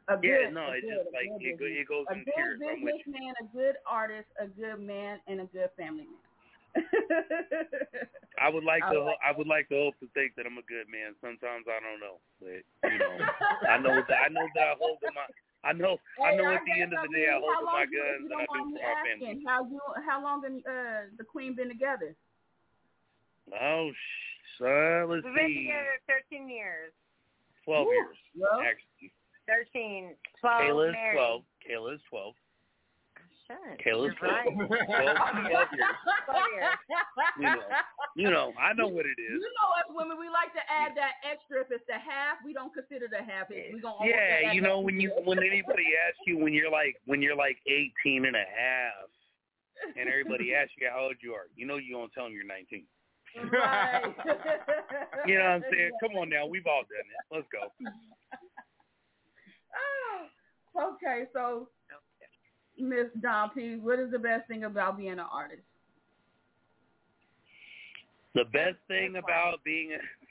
It goes in tiers. A good businessman, a good artist, a good man, and a good family man. I would like to hope to think that I'm a good man. Sometimes I don't know, but I know that I hold to my. I know at the end of the day I hold to my guns and I do for my family. How long have the Queen been together? Oh, son, let's see. We've been together 13 years. 12 years, actually. 13, 12. Kayla is 12. Kayla is 12. Kayla's 12. 12 years. 12 years. You know, I know what it is. You know, as women, we like to add that extra. If it's the half, we don't consider the half. We gonna you know, when anybody asks you when you're like 18 and a half, and everybody asks you how old you are, you know you're gonna tell them you're 19. Right. You know what I'm saying? Come on now, we've all done it. Let's go. Okay, so Miss Don P, what is the best thing about being an artist? The best thing about being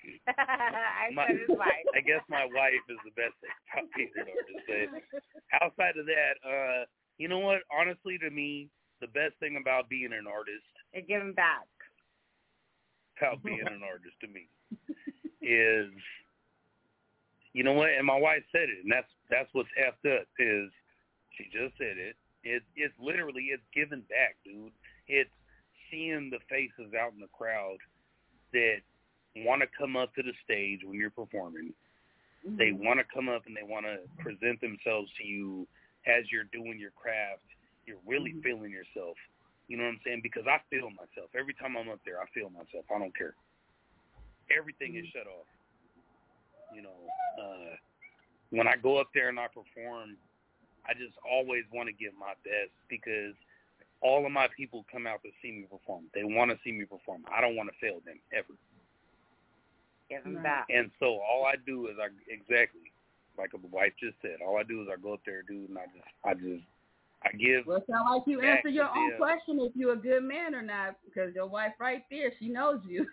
I guess my wife is the best thing about being an artist. But outside of that, you know what? Honestly, to me, the best thing about being an artist is giving back. About being an artist to me is, you know what? And my wife said it, and that's what's effed up. Is she just said it? It's literally giving back, dude. It's seeing the faces out in the crowd that want to come up to the stage when you're performing. Mm-hmm. They want to come up and they want to present themselves to you as you're doing your craft. You're really feeling yourself. You know what I'm saying? Because I feel myself. Every time I'm up there, I feel myself. I don't care. Everything is shut off. You know, when I go up there and I perform, I just always want to give my best because all of my people come out to see me perform. They want to see me perform. I don't want to fail them ever. Give them back. And so all I do is exactly like the wife just said. All I do is I go up there, dude, and I give. Well, it sounds like you answer your own question if you're a good man or not, because your wife right there, she knows you.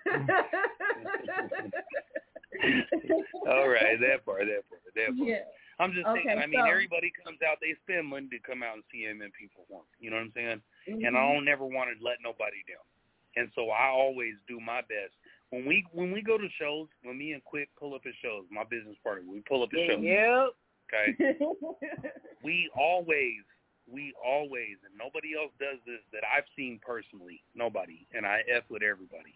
All right, that part. Yeah. I'm just thinking, I mean, everybody comes out, they spend money to come out and see MMP perform. You know what I'm saying? Mm-hmm. And I don't never want to let nobody down. And so I always do my best. When we go to shows, when me and Quick pull up at shows, my business partner, we pull up at shows. Yep. Okay? we always, and nobody else does this that I've seen personally, nobody, and I F with everybody.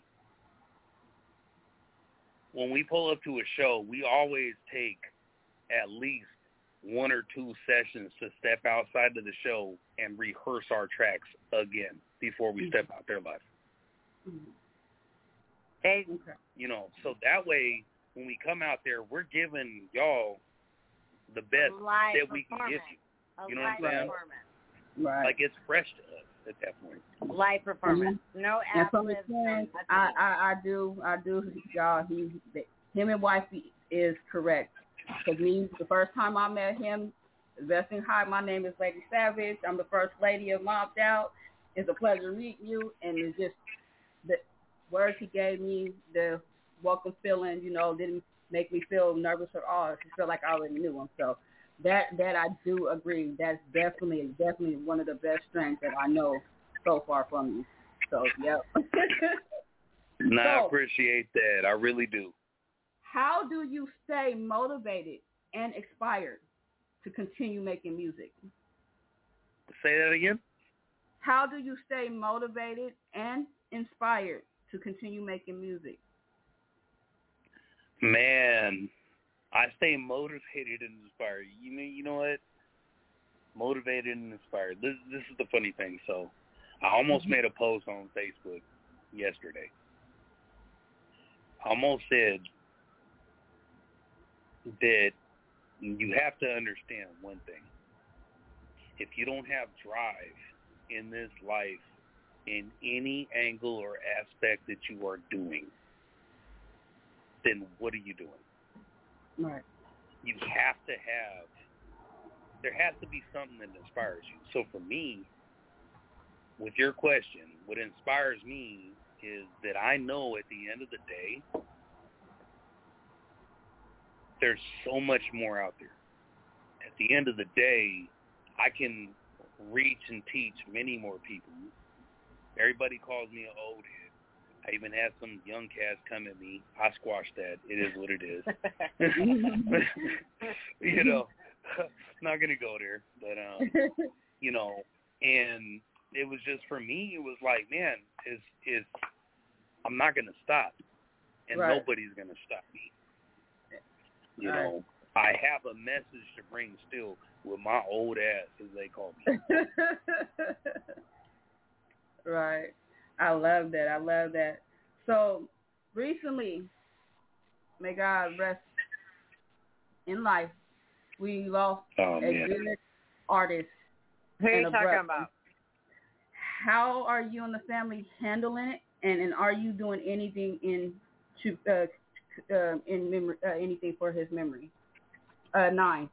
When we pull up to a show, we always take at least 1 or 2 sessions to step outside of the show and rehearse our tracks again before we step out there live. You know, so that way when we come out there, we're giving y'all the best that we can give you. You know what I'm saying? Right. Like it's fresh to us at that point. Live performance. No ad libs. I do, y'all. Him and wifey is correct. Because me, the first time I met him, investing high, my name is Lady Savage. I'm the first lady of Mobbed Out. It's a pleasure meeting you. And it's just the words he gave me, the welcome feeling, you know, didn't make me feel nervous at all. I feel like I already knew him. So that I do agree. That's definitely one of the best strengths that I know so far from you. So, yep. I appreciate that. I really do. How do you stay motivated and inspired to continue making music? Say that again? How do you stay motivated and inspired to continue making music? Man, I stay motivated and inspired. You know what? Motivated and inspired. This is the funny thing. So I almost made a post on Facebook yesterday. I almost said that you have to understand one thing. If you don't have drive in this life in any angle or aspect that you are doing, then what are you doing? Right. You have to have, there has to be something that inspires you. So for me, with your question, what inspires me is that I know at the end of the day, there's so much more out there. At the end of the day, I can reach and teach many more people. Everybody calls me an old head. I even had some young cats come at me. I squashed that. It is what it is. You know, not going to go there. But, you know, and it was just, for me, it was like, man, I'm not going to stop. And nobody's going to stop me. You know, I have a message to bring still with my old ass, as they call me. Right. I love that. So, recently, may God rest in life, we lost a good artist. Who are you talking about? How are you and the family handling it? And are you doing anything in memory, anything for his memory? 9.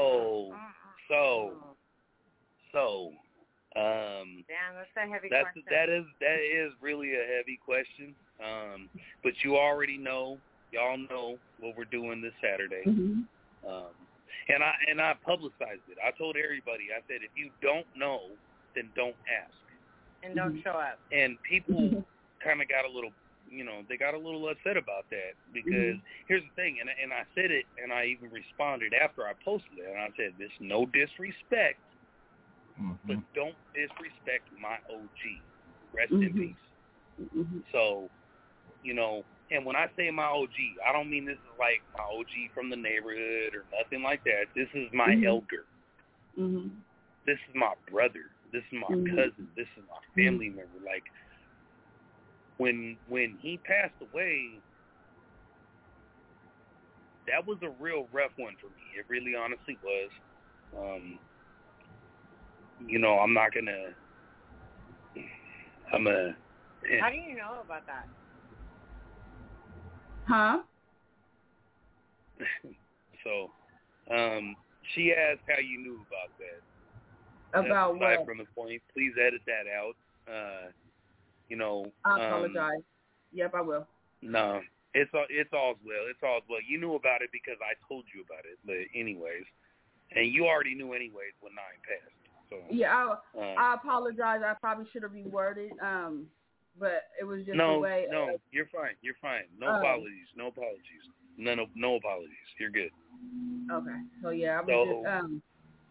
Damn, that's a heavy question. That is really a heavy question. But you already know, y'all know what we're doing this Saturday. Mm-hmm. And I publicized it. I told everybody, I said, if you don't know, then don't ask. And don't show up. And people kind of got a little, they got a little upset about that because here's the thing, and I said it, and I even responded after I posted it, and I said, this no disrespect, but don't disrespect my OG. Rest in peace. So, and when I say my OG, I don't mean this is like my OG from the neighborhood or nothing like that. This is my elder. This is my brother. This is my cousin. This is my family member. Like, when he passed away, that was a real rough one for me. It really honestly was. I'm not going to... How do you know about that? Huh? So, she asked how you knew about that. About what? From the point, please edit that out. I apologize. Yep, I will. No, it's all well. It's all well. You knew about it because I told you about it. But anyways, and you already knew anyways when 9 passed. So yeah, I apologize. I probably should have reworded. But it was just the way. No, you're fine. You're fine. No apologies. No apologies. No apologies. You're good. Okay. So yeah, I was just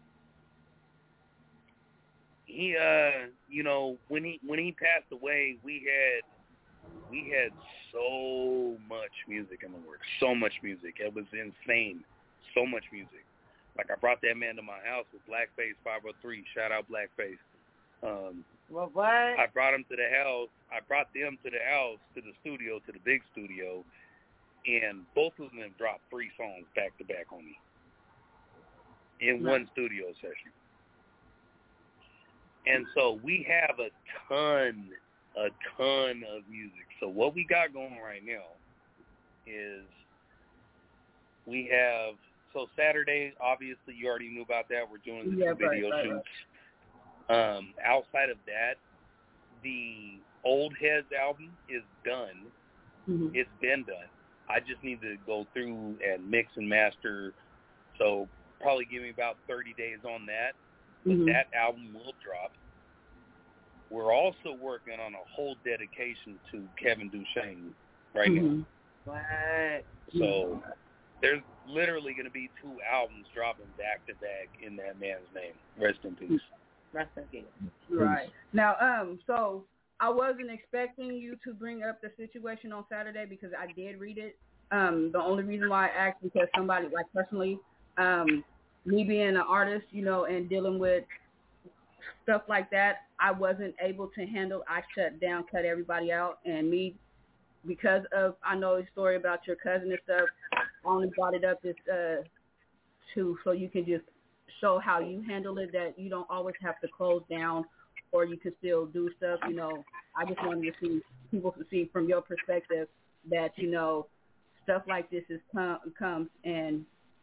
he when he passed away, we had so much music in the works. So much music. It was insane. So much music. Like, I brought that man to my house with Blackface 503. Shout out Blackface. Well, what? I brought him to the house. I brought them to the house, to the studio, to the big studio, and both of them dropped 3 songs back to back on me in one studio session. And so we have a ton of music. So what we got going right now is we have, so Saturday, obviously you already knew about that. We're doing the 2 video shoots. Outside of that, the Old Heads album is done. It's been done. I just need to go through and mix and master. So probably give me about 30 days on that. But that album will drop. We're also working on a whole dedication to Kevin Duchesne right now. What? So there's literally going to be 2 albums dropping back to back in that man's name. Rest in peace. Rest in peace. Right. Now, so I wasn't expecting you to bring up the situation on Saturday because I did read it. The only reason why I asked because somebody, like personally, me being an artist, you know, and dealing with stuff like that, I wasn't able to handle. I shut down, cut everybody out, and me, because of, I know a story about your cousin and stuff, I only brought it up so you can just show how you handle it, that you don't always have to close down or you can still do stuff, you know. I just wanted to see people to see from your perspective that, you know, stuff like this comes and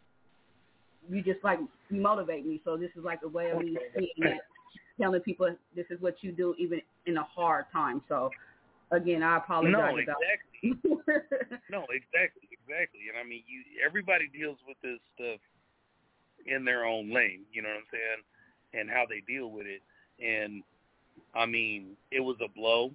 you just like, you motivate me. So this is like a way of me seeing that, telling people this is what you do even in a hard time. So again, I apologize about No, exactly. And I mean, everybody deals with this stuff in their own lane, you know what I'm saying, and how they deal with it. And I mean, it was a blow.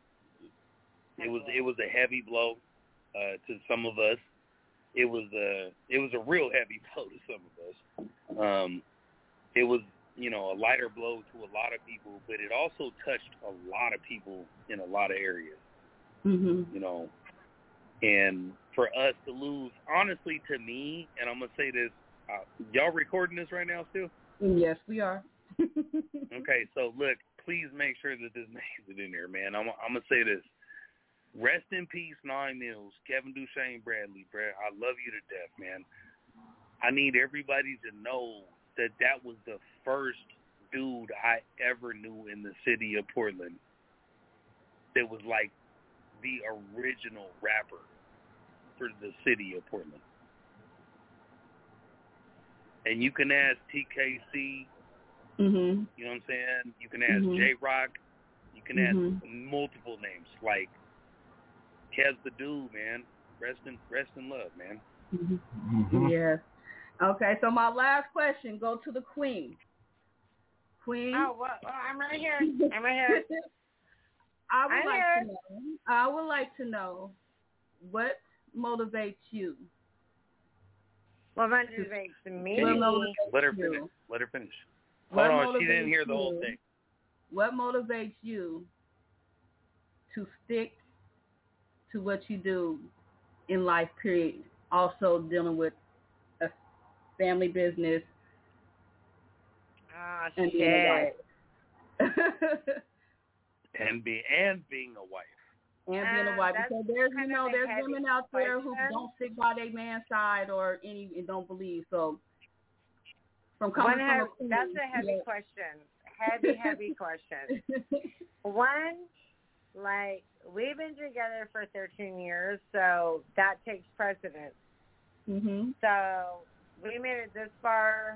It was a heavy blow to some of us. It was a real heavy blow to some of us. It was, you know, a lighter blow to a lot of people, but it also touched a lot of people in a lot of areas. You know, and for us to lose, honestly, to me, and I'm gonna say this, y'all recording this right now still? Yes, we are. Okay, so look, please make sure that this makes it in there, man. I'm gonna say this. Rest in peace, 9 Mills, Kevin Duchesne Bradley, Brad. I love you to death, man. I need everybody to know that that was the first dude I ever knew in the city of Portland that was like the original rapper for the city of Portland. And you can ask TKC, you know what I'm saying? You can ask J-Rock. You can ask multiple names. Like, Kev's the dude, man. Rest in love, man. Yeah. Okay, so my last question, go to the Queen. Queen. Oh, well, I'm right here. I would like to know what motivates you. What motivates me? Let her finish. Hold on, she didn't hear the whole thing. What motivates you to stick to what you do in life, period? Also dealing with a family business and being a wife. and being a wife. And being a wife. Because there's women out there who don't stick by their man's side or don't believe. So from coming from that's a heavy question. Heavy question. One, like, we've been together for 13 years, so that takes precedence. So we made it this far.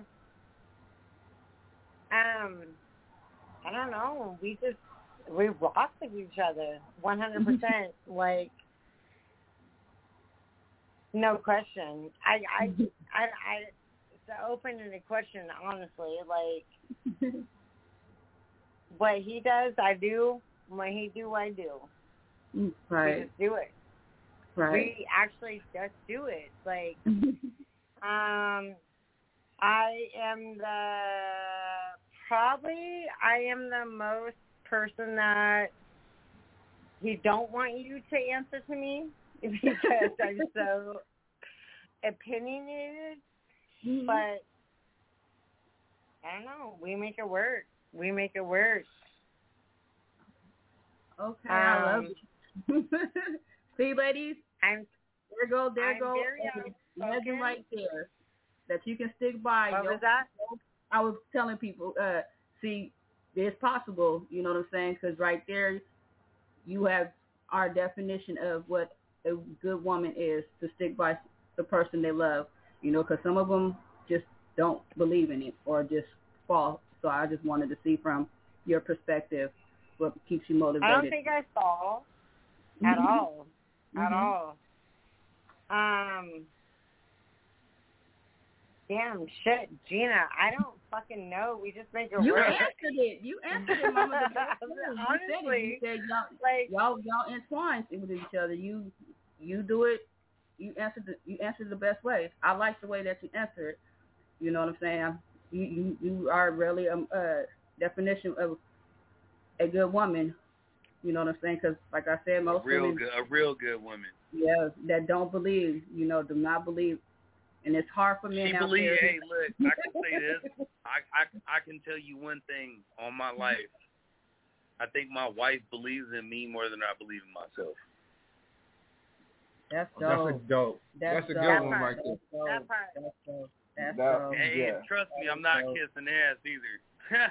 I don't know. We rock with each other 100%. Like, no question. I it's an open-ended question, honestly. Like, what he does, I do. What he do, I do. Right. We just do it. Right. We actually just do it. Like, I am the most person that he don't want you to answer to me because I'm so opinionated. But I don't know. We make it work. Okay, I love it. See, ladies, there go legend right there that you can stick by. What was that? I was telling people, see, it's possible, you know what I'm saying? Because right there, you have our definition of what a good woman is, to stick by the person they love, you know, because some of them just don't believe in it or just fall. So I just wanted to see from your perspective what keeps you motivated. I don't think I fall at all. At all. Damn shit, Gina. I don't fucking know. We just make it You work. answered it. You answered it, Mama. Honestly, you said y'all entwined with each other. You do it. You answered the best way. I like the way that you answered it. You know what I'm saying? You are really a definition of a good woman. You know what I'm saying? Because, like I said, most women, a real good woman. Yeah, that don't believe. Do not believe, and it's hard for men out there. Hey, look, I can say this. I can tell you one thing on my life. I think my wife believes in me more than I believe in myself. That's dope. That's a dope. That's a good one right there. That part. That's dope. That's dope. Hey, trust me, I'm not kissing ass either. If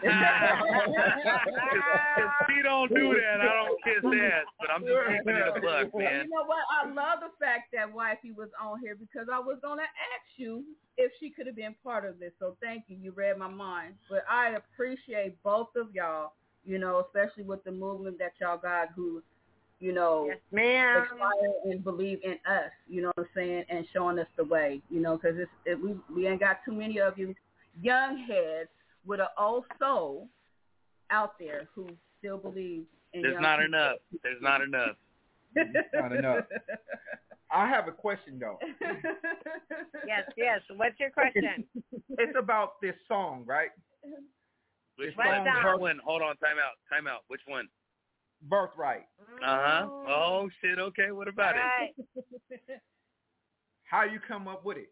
she don't do that, I don't kiss ass. But I'm just keeping it a buck, man. You know what? I love the fact that Wifey was on here because I was going to ask you if she could have been part of this. So thank you. You read my mind. But I appreciate both of y'all, especially with the movement that y'all got who, yes, ma'am, inspire and believe in us, you know what I'm saying, and showing us the way, because we ain't got too many of you young heads with an old soul out there who still believe in There's not enough. There's not enough. Not enough. I have a question, though. Yes. What's your question? It's about this song, right? Which one? Hold on. Time out. Which one? Birthright. Oh, shit. Okay. What about it? How you come up with it?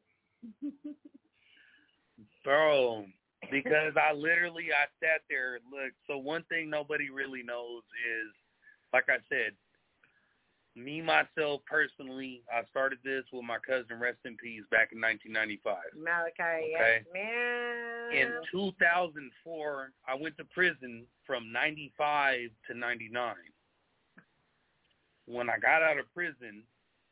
Bro, because I sat there. Look, so one thing nobody really knows is, like I said, me, myself, personally, I started this with my cousin, rest in peace, back in 1995. Malachi, okay? Yes, man. In 2004, I went to prison from 95 to 99. When I got out of prison,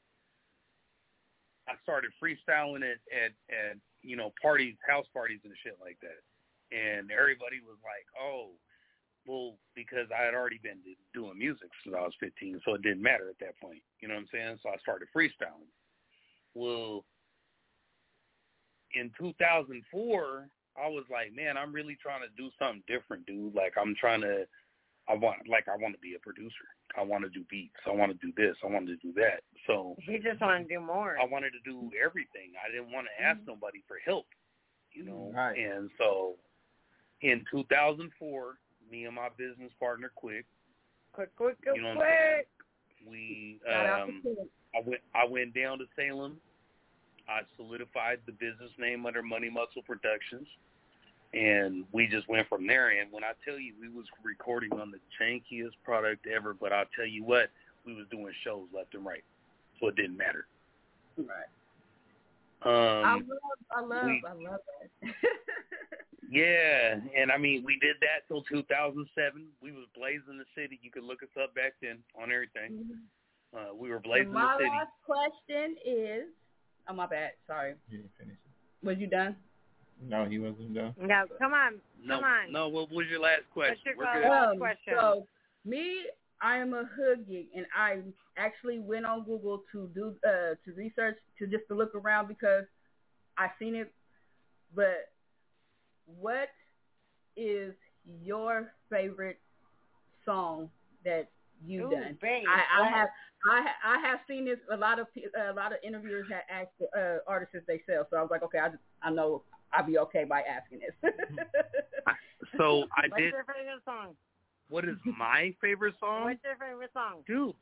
I started freestyling at parties, house parties and shit like that. And everybody was like, oh, well, because I had already been doing music since I was 15, so it didn't matter at that point. You know what I'm saying? So I started freestyling. Well, in 2004, I was like, man, I'm really trying to do something different, dude. Like, I want to be a producer. I want to do beats. I want to do this. I want to do that. So he just wanted to do more. I wanted to do everything. I didn't want to ask nobody for help, Right. And so in 2004, me and my business partner, Quick. We, I went down to Salem. I solidified the business name under Money Muscle Productions. And we just went from there. And when I tell you we was recording on the jankiest product ever, but I'll tell you what, we was doing shows left and right. So it didn't matter. Right. I love that. Yeah, and I mean, we did that till 2007. We was blazing the city. You could look us up back then on everything. We were blazing the city. My last question is, oh, my bad. Sorry. You didn't finish it. Was you done? No, he wasn't done. No, come on. No, what was your last question? What's your last question? So, I am a hood geek, and I actually went on Google to do to research, to look around because I seen it. But what is your favorite song that you've done? Babe, I have seen this. A lot of interviewers have asked artists they sell, so I was like, okay, I know I'll be okay by asking this. So What's your favorite song? What is my favorite song? What's your favorite song? Dude.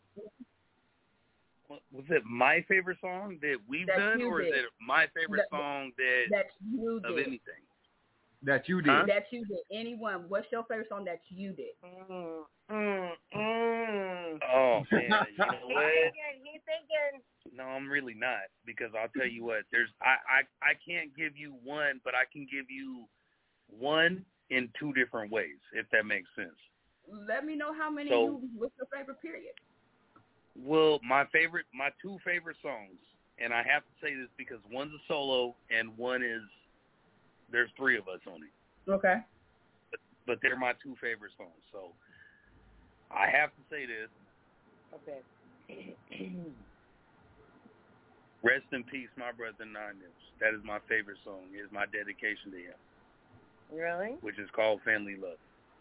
Was it my favorite song that we've done, or is it my favorite song that you did? Of anything? That you did. Huh? That you did. Anyone. What's your favorite song that you did? Oh, man. You know what? He's thinking. No, I'm really not, because I'll tell you what. I can't give you one, but I can give you one in two different ways, if that makes sense. Let me know how many. What's your favorite period? Well, my two favorite songs, and I have to say this because one's a solo and one is, there's three of us on it. Okay. But they're my two favorite songs, so I have to say this. Okay. Rest in peace, my brother 9 Inch. That is my favorite song. It is my dedication to him. Really? Which is called Family Love.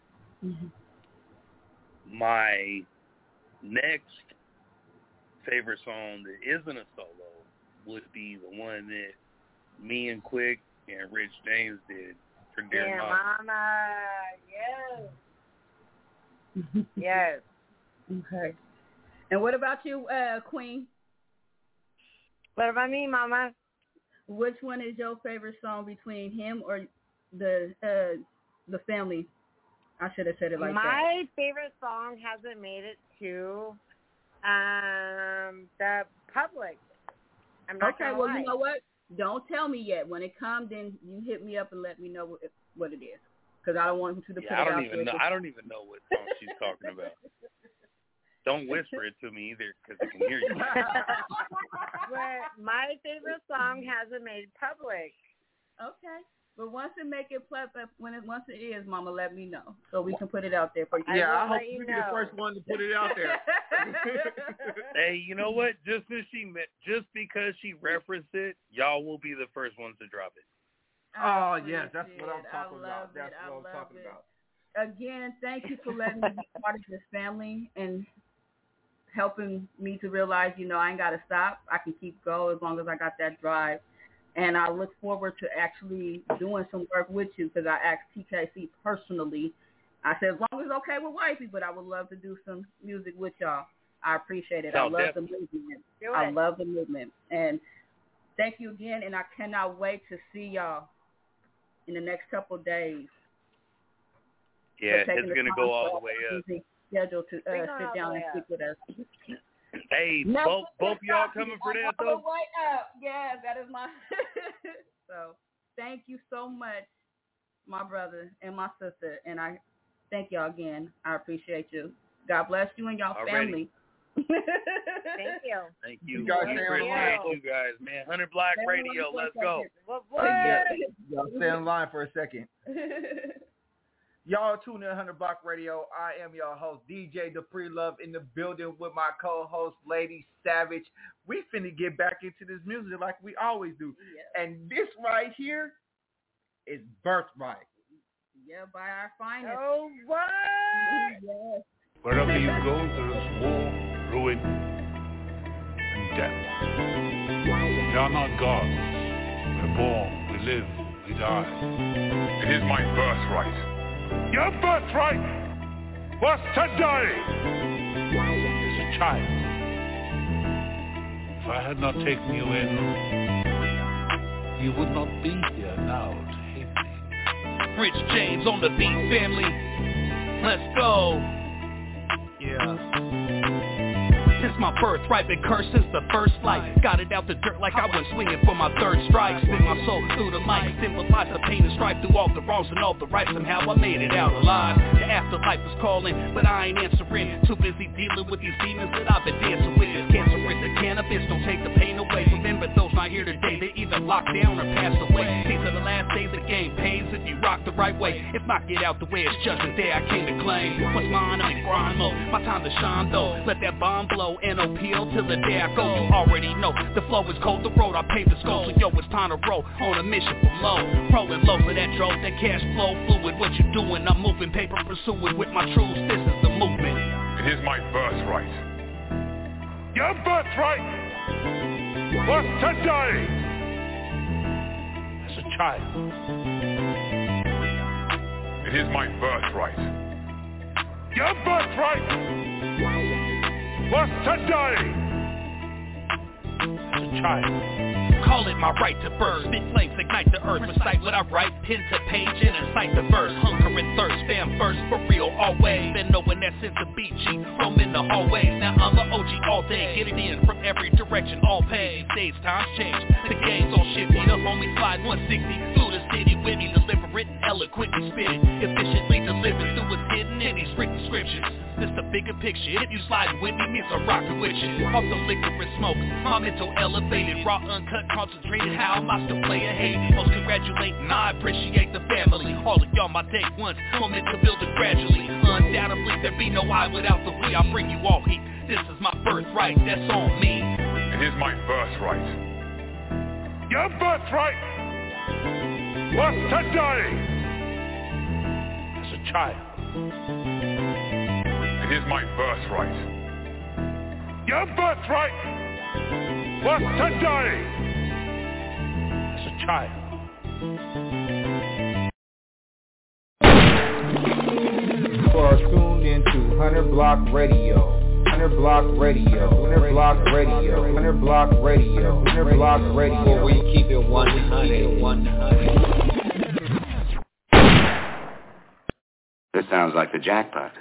Mm-hmm. My next favorite song that isn't a solo would be the one that me and Quick and Rich James did for Dear Mama. Yes. Yes. Okay. And what about you, Queen? What about me, Mama? Which one is your favorite song between him or the family? I should have said it like that. My favorite song hasn't made it to the public. I'm not okay, well, you know what? Don't tell me yet. When it comes, then you hit me up and let me know what it is. Because I don't want him to put it out there. I don't even know what song she's talking about. Don't whisper it to me either, because I can hear you. But my favorite song hasn't made public. Okay. But once it once it is, Mama, let me know so we can put it out there for you. Yeah, I hope you be the first one to put it out there. Hey, you know what? Just because she referenced it, y'all will be the first ones to drop it. Oh yes, that's what I'm talking about. That's what I'm talking about. Again, thank you for letting me be part of this family and helping me to realize, I ain't got to stop. I can keep going as long as I got that drive. And I look forward to actually doing some work with you because I asked TKC personally. I said, as long as it's okay with wifey, but I would love to do some music with y'all. I appreciate it. I love the movement. I love the movement. And thank you again, and I cannot wait to see y'all in the next couple of days. Yeah, it's going to go all the way up. Scheduled to sit down and speak with us. Hey, both y'all coming for that, though? Way up. Yes, that is my... So, thank you so much, my brother and my sister, and I thank y'all again. I appreciate you. God bless you and y'all family. Thank you. Thank you. We appreciate you guys, man. 100 Block Radio, let's go. Y'all stay in line for a second. Y'all tune in 100 Block Radio. I am your host, DJ Dupree Love, in the building with my co-host, Lady Savage. We finna get back into this music like we always do. Yeah. And this right here is Birthright. Yeah, by our finest. Oh, what? Yes. Wherever you go, there is war, ruin, and death. We are not gods. We're born, we live, we die. It is my birthright. Your birthright was to die as a child. If I had not taken you in, you would not be here now to hate me. Rich James on the beat, family. Let's go. Yeah. It's my birthright, been cursed since the first flight. Got it out the dirt like I went swinging for my third strike. Spit my soul through the mic, symbolize the pain and strife through all the wrongs and all the rights. Somehow I made it out alive. The afterlife was calling, but I ain't answering. Too busy dealing with these demons that I've been dancing with. This cancer with the cannabis, don't take the pain away. Remember those not here today, they either locked down or passed away. These are the last days the game pays if you rock the right way. If not, get out the way, it's judgment day I came to claim. What's mine, I'm in grind mode, my time to shine though. Let that bomb blow, NOPL till the day I go. You already know, the flow is cold, the road I paved the skull. So yo, it's time to roll, on a mission for low. Rolling low for that drove, that cash flow fluid. What you doing? I'm moving paper, pursuing with my truths. This is the movement. It is my birthright. Your birthright was to die as a child. It is my birthright. Your birthright was to die as a child. Call it my right to birth. Spit flames, ignite the earth. Recite what I write, pen to page and incite the verse. Hunger and thirst, fam first, for real always. Been knowing that since the BG, roaming the hallways. Now I'm the OG all day, get it in from every direction, all pay. These days times change, the game's all shifty. The homie slide 160 through the city with me, deliver it eloquently, spit it efficiently, delivered through what's hidden in these written scriptures. This the bigger picture. If you slide with me, means I'm rocking with you. Off the liquor and smoke, my mental elevated, raw, uncut, concentrated. How am I still playing hate? Most congratulating, I appreciate the family. All of y'all my day ones, I'm meant to build it gradually. Undoubtedly, there be no I without the we. I bring you all heat. This is my birthright, that's on me. It is my birthright. Your birthright was to die as a child. It is my birthright. Your birthright was to die as a child. You are tuned into 100 Block Radio. 100 Block Radio, 100 Block Radio, 100 Block Radio, 100 Block Radio, where we keep it 100. This sounds like the jackpot.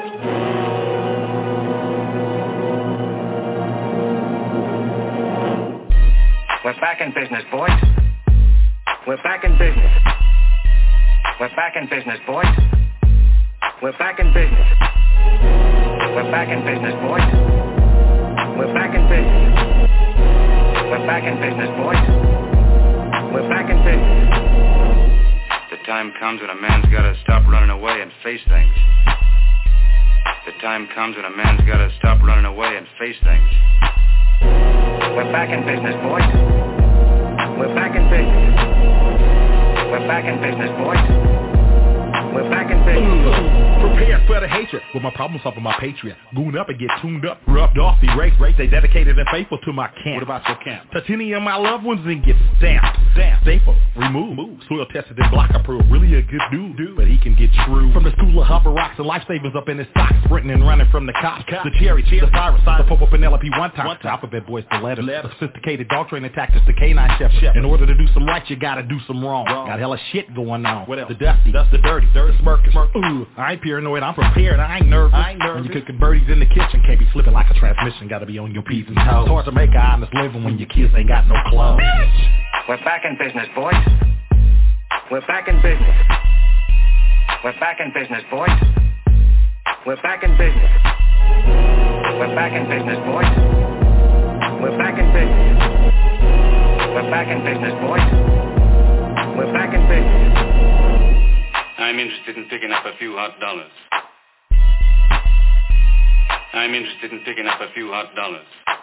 We're back in business, boys. We're back in business. We're back in business, boys. We're back in business. We're back in business, boys. We're back in business. We're back in business, boys. We're back in business. The time comes when a man's gotta stop running away and face things. The time comes when a man's gotta stop running away and face things. We're back in business, boys. We're back in business. We're back in business, boys. We're back in business. Prepared for the hatred with my problem solving, my patriot. Goon up and get tuned up, rubbed off, erased. Stay dedicated and faithful to my camp. What about your camp? Touch any of my loved ones and get stamped. Staple, remove, soil tested and block approved. Really a good dude, but he can get true. From the school of hover rocks and life savings up in his socks, sprinting and running from the cops. The cherry, the Cyrus, the Popo Penelope one time. The alphabet boys, the letters. Sophisticated dog training tactics, the canine shepherd. In order to do some right, you gotta do some wrong. Got hella shit going on. What else? The dusty, the dirty, the smirkers. Ooh, I ain't paranoid, I'm prepared, I ain't nervous. When you cooking birdies in the kitchen, can't be slipping like a transmission, gotta be on your P's and toes. It's hard to make an honest living when your kids ain't got no clothes. We're back in business, boys. We're back in business. We're back in business, boys. We're back in business. We're back in business, boys. We're back in business. We're back in business, boys. We're back in business. I'm interested in picking up a few hot dollars. I'm interested in picking up a few hot dollars.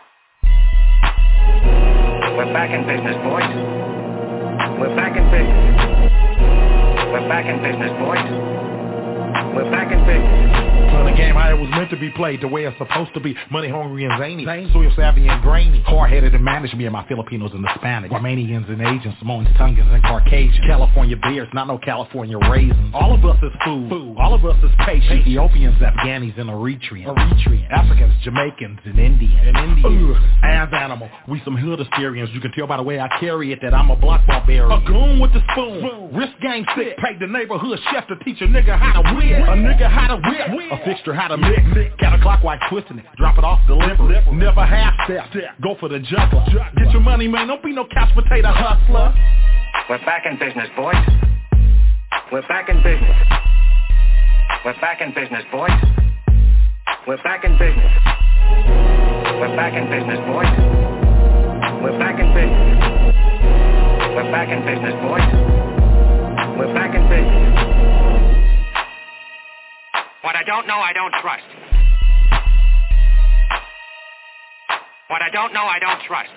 We're back in business, boys. We're back in business. We're back in business, boys. We're back in business. Playing the game how it was meant to be played, the way it's supposed to be. Money hungry and zany, soil savvy and grainy. Hard-headed and managed me and my Filipinos and Hispanics. Armenians and Asians, Samoans, Tongans and Caucasians. California bears, not no California raisins. All of us is food. All of us is patient. Ethiopians, Afghanis, and Eritreans. Africans, Jamaicans, and Indians. As animal, we some hood Assyrians. You can tell by the way I carry it that I'm a block barbarian. A goon with the spoon. Wrist game sick. Paid the neighborhood chef to teach a nigga how to whip. A nigga how to whip. A fixture how to mix. Counterclockwise twisting it. Drop it off delivery. Never half step. Go for the juggler. Get your money, man. Don't be no couch potato hustler. We're back in business, boys. We're back in business. We're back in business, boys. We're back in business. We're back in business, boys. We're back in business. We're back in business, boys. We're back in business. What I don't know, I don't trust. What I don't know, I don't trust.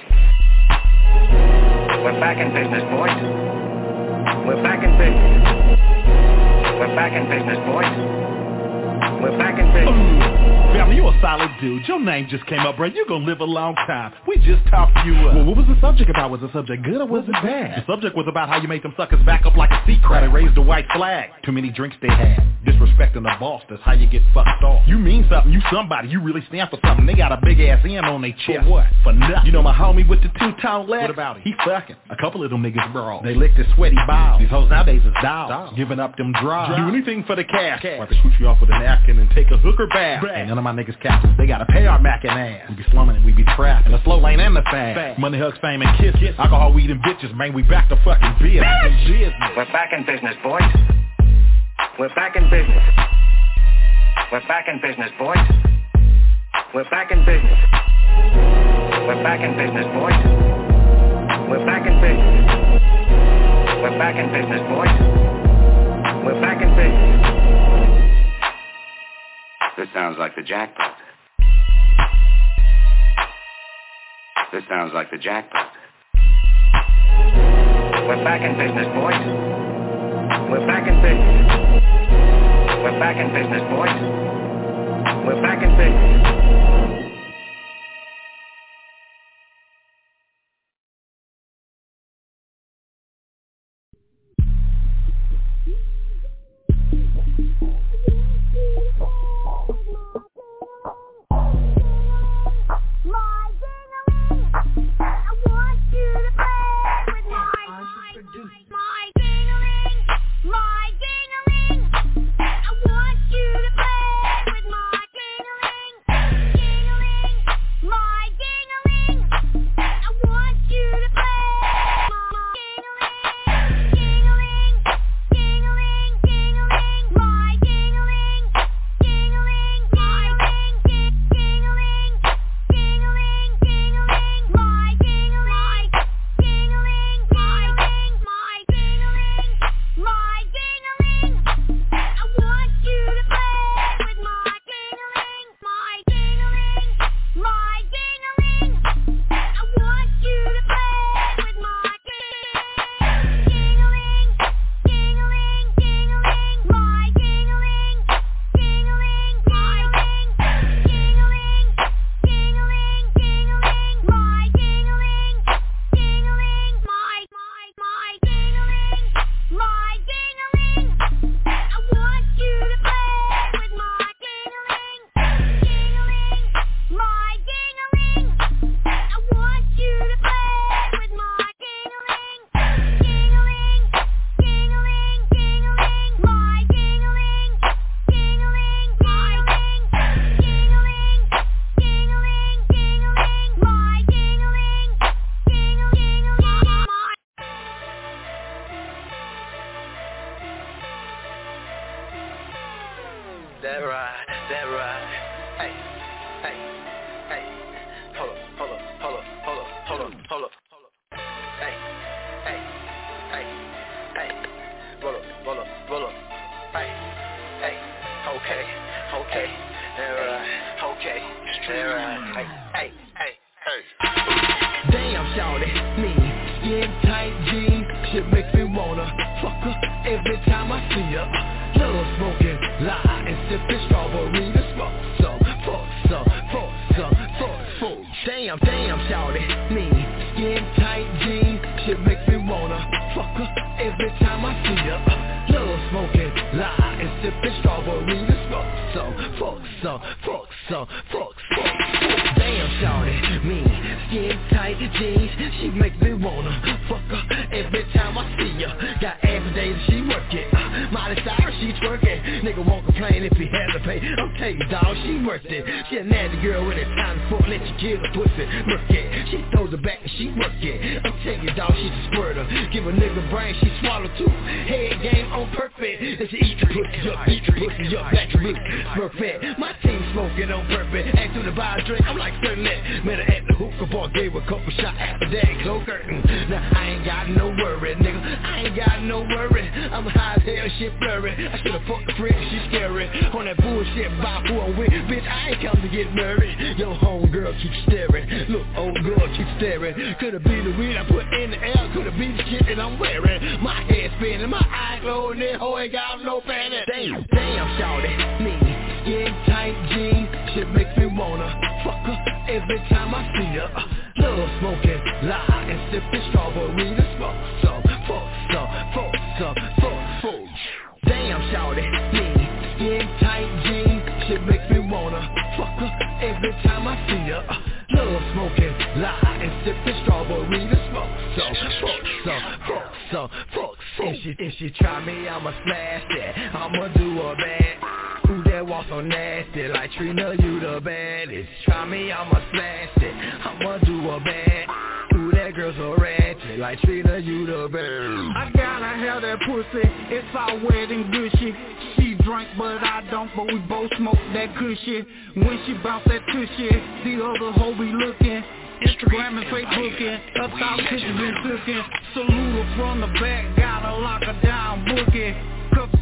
We're back in business, boys. We're back in business. We're back in business, boys. We're back in business. Family, you a solid dude. Your name just came up, bro. You gonna live a long time. We just talked you up. Well, what was the subject about? Was the subject good or was it bad? The subject was about how you made them suckers back up like a sea crab and raised the white flag. Too many drinks they had. Disrespecting the boss, that's how you get fucked off. You mean something, you somebody, you really stand for something. They got a big ass end on their chest. For what? For nothing. You know my homie with the two-tone legs? What about him? He fucking. A couple of them niggas brawl. They licked his sweaty balls. These hoes nowadays is dogs. Giving up them draws. Do anything for the cash. Or they shoot you off with a napkin and take a hooker bath. And none of my niggas captains, they gotta pay our mackin' ass. We be slumming and we be trapped in the slow lane and the fast. Money, hugs, fame, and kiss. Alcohol, weed, and bitches, man, we back to fucking business. We're back in business, boys. We're back in business. We're back in business, boys. We're back in business. We're back in business, boys. We're back in business. We're back in business, boys. We're back in business. This sounds like the jackpot. This sounds like the jackpot. We're back in business, boys. We're back in business. We're back in business, boys. We're back in business.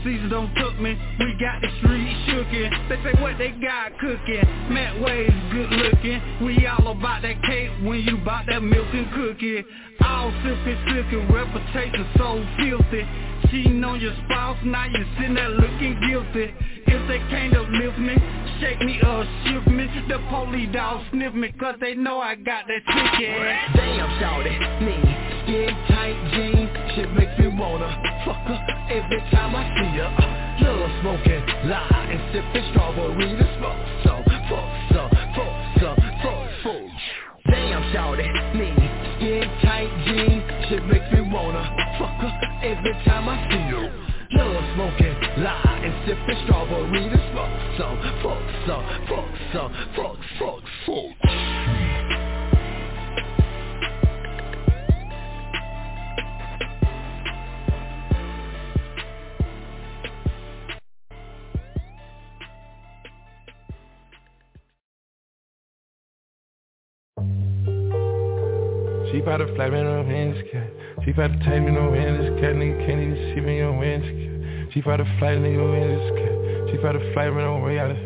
Caesar don't took me, we got the street shookin'. They say what they got cooking, Matt Wade's good looking. We all about that cake when you bout that milk and cookie. All silky, reputation so filthy. Cheating on your spouse, now you sitting there looking guilty. If they can't uplift me, shake me or shift me, the police dog sniff me, cause they know I got that ticket. Damn, shawty, me, skin tight jeans, shit makes me wanna fuck her every time I see her. Love smoking, lie, and sipping strawberry to smoke some, fuck some. Damn, shawty, me, skin tight jeans, shit makes me wanna fuck her every time I see her. Love smoking, lie, and sipping strawberry to smoke some, fuck some. She bout to fly me no hands, cat. She bout to take me no hands, cat. Nigga can't even see me on hands, cat. She bout to fly nigga hands, cat. She bout to fly me no way out of.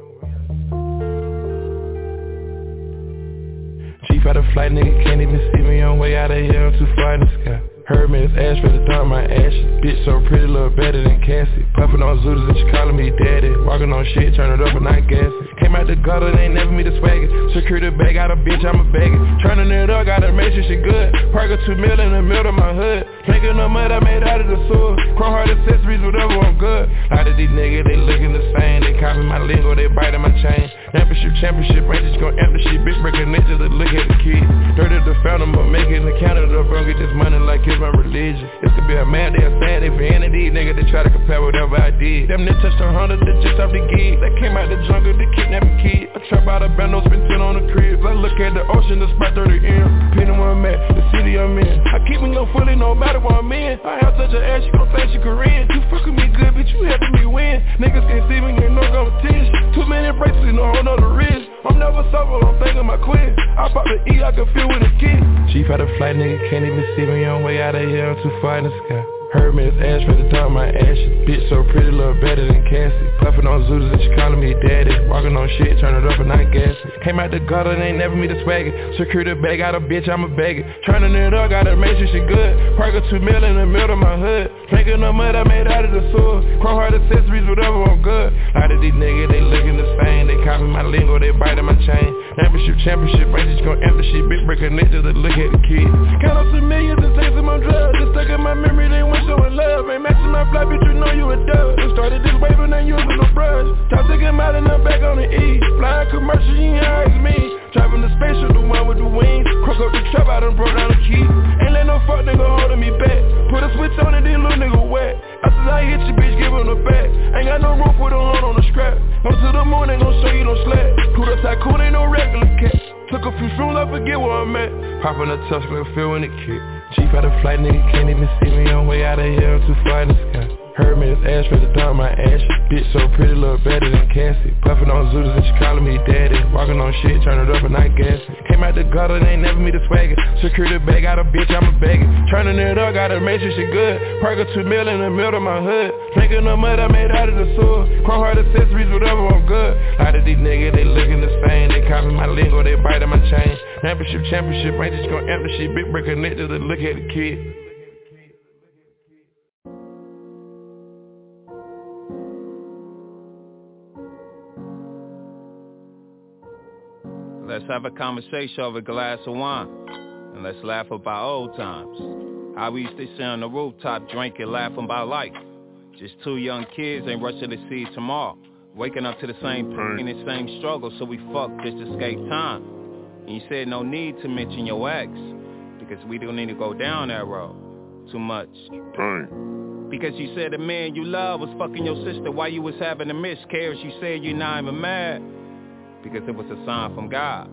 She bout to fly nigga can't even see me on way out of here. I'm too far in the sky. Heard me, it's ash for the dark, my ashes. Bitch so pretty, look better than Cassie. Puffin' on Zooters and she calling me daddy. Walking on shit, turn it up and not gassy. Came out the gutter, they ain't never me the swagger. Secure the bag, got a bitch, I'm a bagger. Turning it up, gotta make sure she good. Park a 2 mil in the middle of my hood. Drinking the mud I made out of the sewer. Chrome heart accessories, whatever, I'm good. A lot of these niggas, they looking the same. They copy my lingo, they biting my chain. Championship, Rangers gon' empty shit. Bitch breaking nature, to look at the kids. Dirty the fountain, but making the Canada, bro. Get this money like it's my religion. This could be a mad day, a sad day for any of these niggas that try to compare whatever I did. Them niggas touched 100, they just off the gig. They came out the jungle, they kidnapping kids. I trap out a bando, spend 10 on the crib. I look at the ocean, the spot 30 M. Depending where I'm at, the city I'm in. I keep me no fully, no matter where I'm in. I have such an ass, you gon' think she Korean. You fucking me good, bitch, you helping me win. Niggas can't see me, ain't no competition. 2 minute bracelets, no hold on the wrist. I'm never sober, I'm thinking my quit. I pop the E, I can feel with a kid. Chief had a flight, nigga can't even see me on way out of here, I'm too far in the sky. Heard me, it's ash for the top of my ashes. Bitch so pretty, look better than Cassie. Puffin' on Zooters and she calling me daddy. Walking on shit, turn it up and not gassy. Came out the gutter, they ain't never me the swagger. Secure the bag, got a bitch, I'm a bagger. Turning it up, gotta make sure she good. Park a 2 mil in the middle of my hood. Drinking the mud I made out of the sewer. Chrome heart accessories, whatever, I'm good. A lot of these niggas, they looking the same. They copy my lingo, they biting my chain. Championship, Rangers gon' empty shit. Bitch breaking nature, to look at the kids. Count up some millions and taste of my drugs. Just stuck in my memory, they went showing love. Ain't matching my fly, bitch, you know you a dub. Just started this wave and ain't using no brush. Top took him out and I'm back on the E. Flying commercial, you ain't ask me. Driving the spaceship, the one with the wings. Crook up the trap, I done broke down the key. Ain't let no fuck nigga holding me back. Put a switch on and then little nigga wet. After I hit you, bitch, give him the back. Ain't got no room, put a horn on the strap. Go to the moon, ain't gon' show you no slack. Put a tycoon, ain't no regular cat. Took a few shrooms, I forget where I'm at. Poppin' a touch, nigga, feel when it kick. Chief had a flight, nigga can't even see me on way out of here, I'm too far in the sky. Heard me, it's ash for the top of my ashes. Bitch so pretty, look better than Cassie. Puffin' on Zooters and she calling me daddy. Walking on shit, turn it up and not gassy. Came out the gutter, they ain't never me the swagger. Secure the bag, got a bitch, I'm a bagger. Turning it up, gotta make sure she good. Park a 2 mil in the middle of my hood. Drinking the mud I made out of the sewer. Chrome heart accessories, whatever, I'm good. A lot of these niggas, they looking the same. They copy my lingo, they biting my chain. Championship, Rangers gon' empty shit. Big breaking nature, to look at the kid. Let's have a conversation over a glass of wine, and let's laugh about old times. How we used to sit on the rooftop drinking, laughing about life. Just 2 young kids ain't rushing to see tomorrow. Waking up to the same pain and same struggle, so we fuck just to escape time. And you said no need to mention your ex, because we don't need to go down that road too much. Because you said the man you love was fucking your sister while you was having a miscarriage. You said you're not even mad, because it was a sign from God.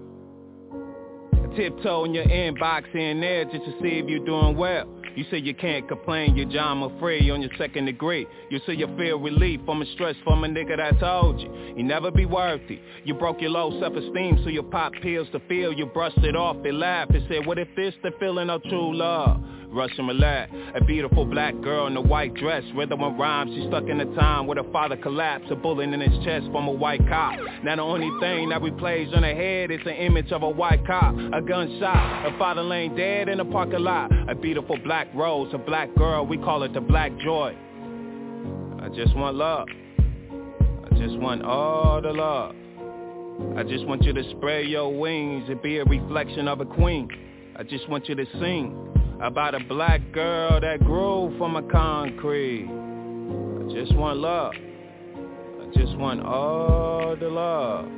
A tiptoe in your inbox in there just to see if you're doing well. You say you can't complain, you're drama-free on your 2nd degree. You say you feel relief from the stress from a nigga that told you you never be worthy. You broke your low self-esteem, so you pop pills to feel. You brushed it off, they laughed and said, what if this the feeling of true love? rush and relax. A beautiful black girl in a white dress, rhythm and rhyme, she's stuck in a time where her father collapsed. A bullet in his chest from a white cop. Now the only thing that replays on her head is an image of a white cop. A gunshot, her father laying dead in a parking lot. A beautiful black rose, a black girl, we call it the black joy. I just want love. I just want all the love. I just want you to spread your wings and be a reflection of a queen. I just want you to sing about a black girl that grew from a concrete. I just want love. I just want all the love.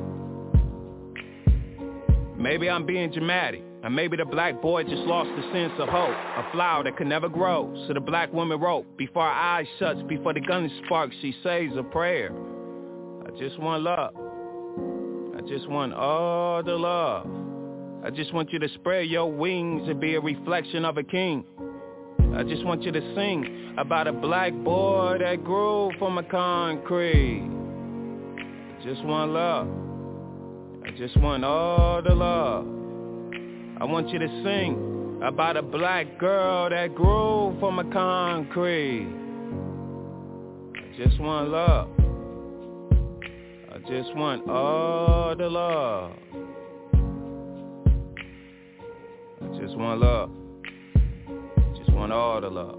Maybe I'm being dramatic, and maybe the black boy just lost the sense of hope. A flower that could never grow. So the black woman wrote, before her eyes shuts, before the gun sparks, she says a prayer. I just want love. I just want all the love. I just want you to spread your wings and be a reflection of a king. I just want you to sing about a black boy that grew from a concrete. I just want love. I just want all the love. I want you to sing about a black girl that grew from a concrete. I just want love. I just want all the love. I just want love. Just want all the love.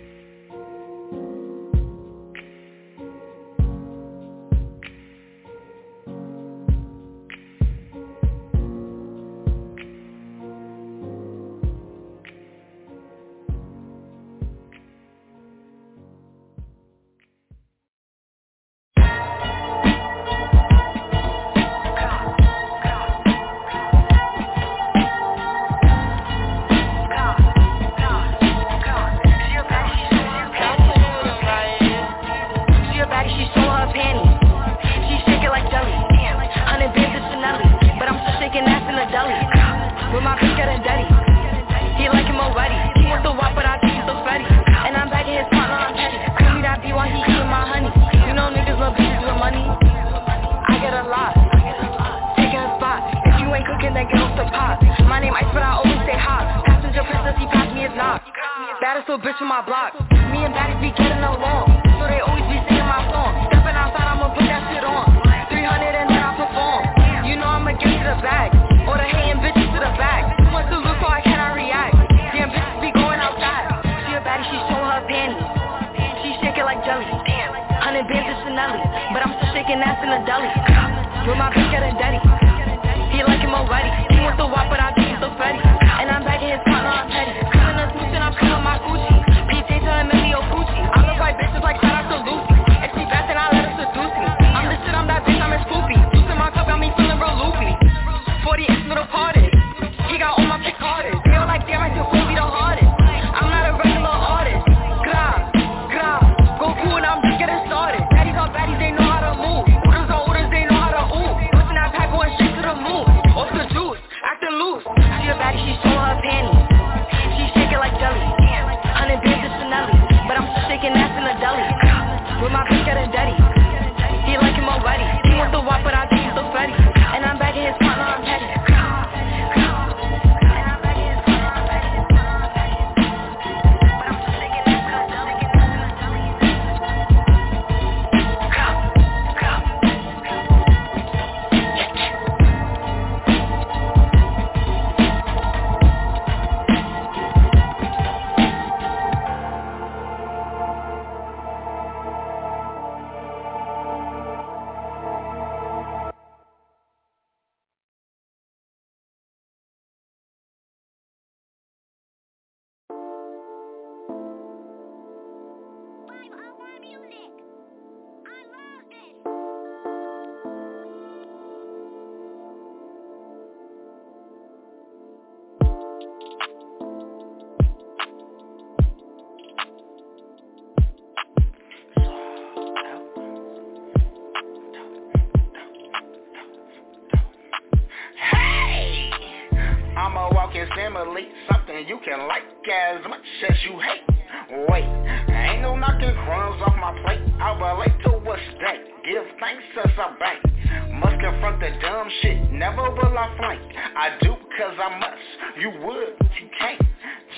Something you can like as much as you hate. Wait, ain't no knocking crumbs off my plate. I'll relate to what's that. Give thanks as I bank. Must confront the dumb shit, never will I flank. I do cause I must, you would, you can't. Change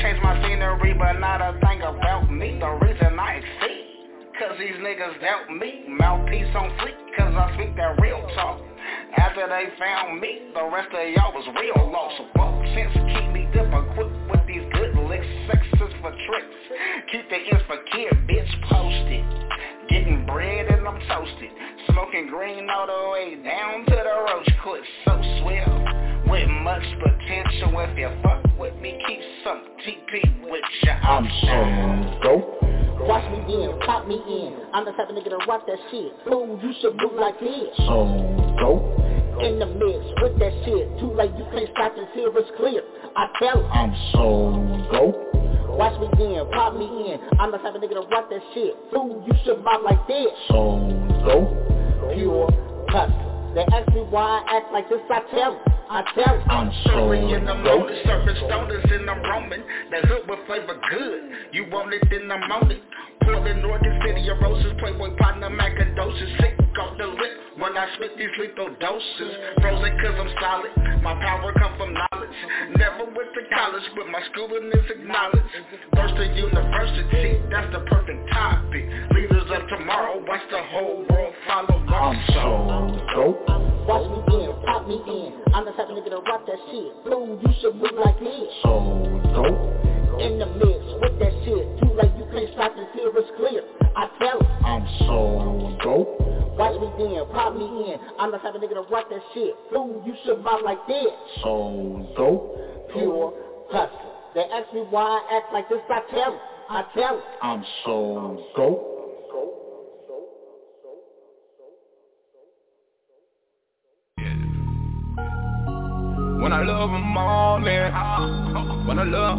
change my scenery, but not a thing about me. The reason I exceed, cause these niggas doubt me. Mouthpiece on fleek, cause I speak that real talk. After they found me, the rest of y'all was real lost. So both sense keep me dip equipped with these good licks. Sexes for tricks, keep the ends for kid, bitch posted. Getting bread and I'm toasted. Smoking green all the way down to the roach clip. So swell, with much potential. If you fuck with me, keep some TP with ya. I'm so dope. Watch me in, pop me in. I'm the type of nigga to rock that shit. Fool, you should move like this. So dope. In the mix with that shit. Too late, you can't stop until it's clear. I tell you. I'm so dope. Watch me in, pop me in. I'm the type of nigga to rock that shit. Fool, you should mop like this. So dope. Pure custom. They ask me why I act like this, I tell you. I'm so in the moment, surface stoners in the Roman. The hood with flavor good. You want it in the moment. Portland, Oregon City, of roses. Playboy partner, macadocious. Sick off the lip when I spit these lethal doses. Frozen cause I'm solid. My power come from knowledge. Never went to college, but my schooling is acknowledged. First to university, that's the perfect topic. Leaders of tomorrow, watch the whole world follow. I'm so dope. Watch me in, pop me in. I'm the type of nigga to rock that shit. Fool, you should move like this. So dope. In the mix with that shit. Too late, you can't stop until it's clear. I tell you. I'm so dope. Watch me in, pop me in. I'm the type of nigga to rock that shit. Fool, you should mop like this. So dope. Pure custom. They ask me why I act like this, I tell you. I'm so dope. When I love them all, man. When I love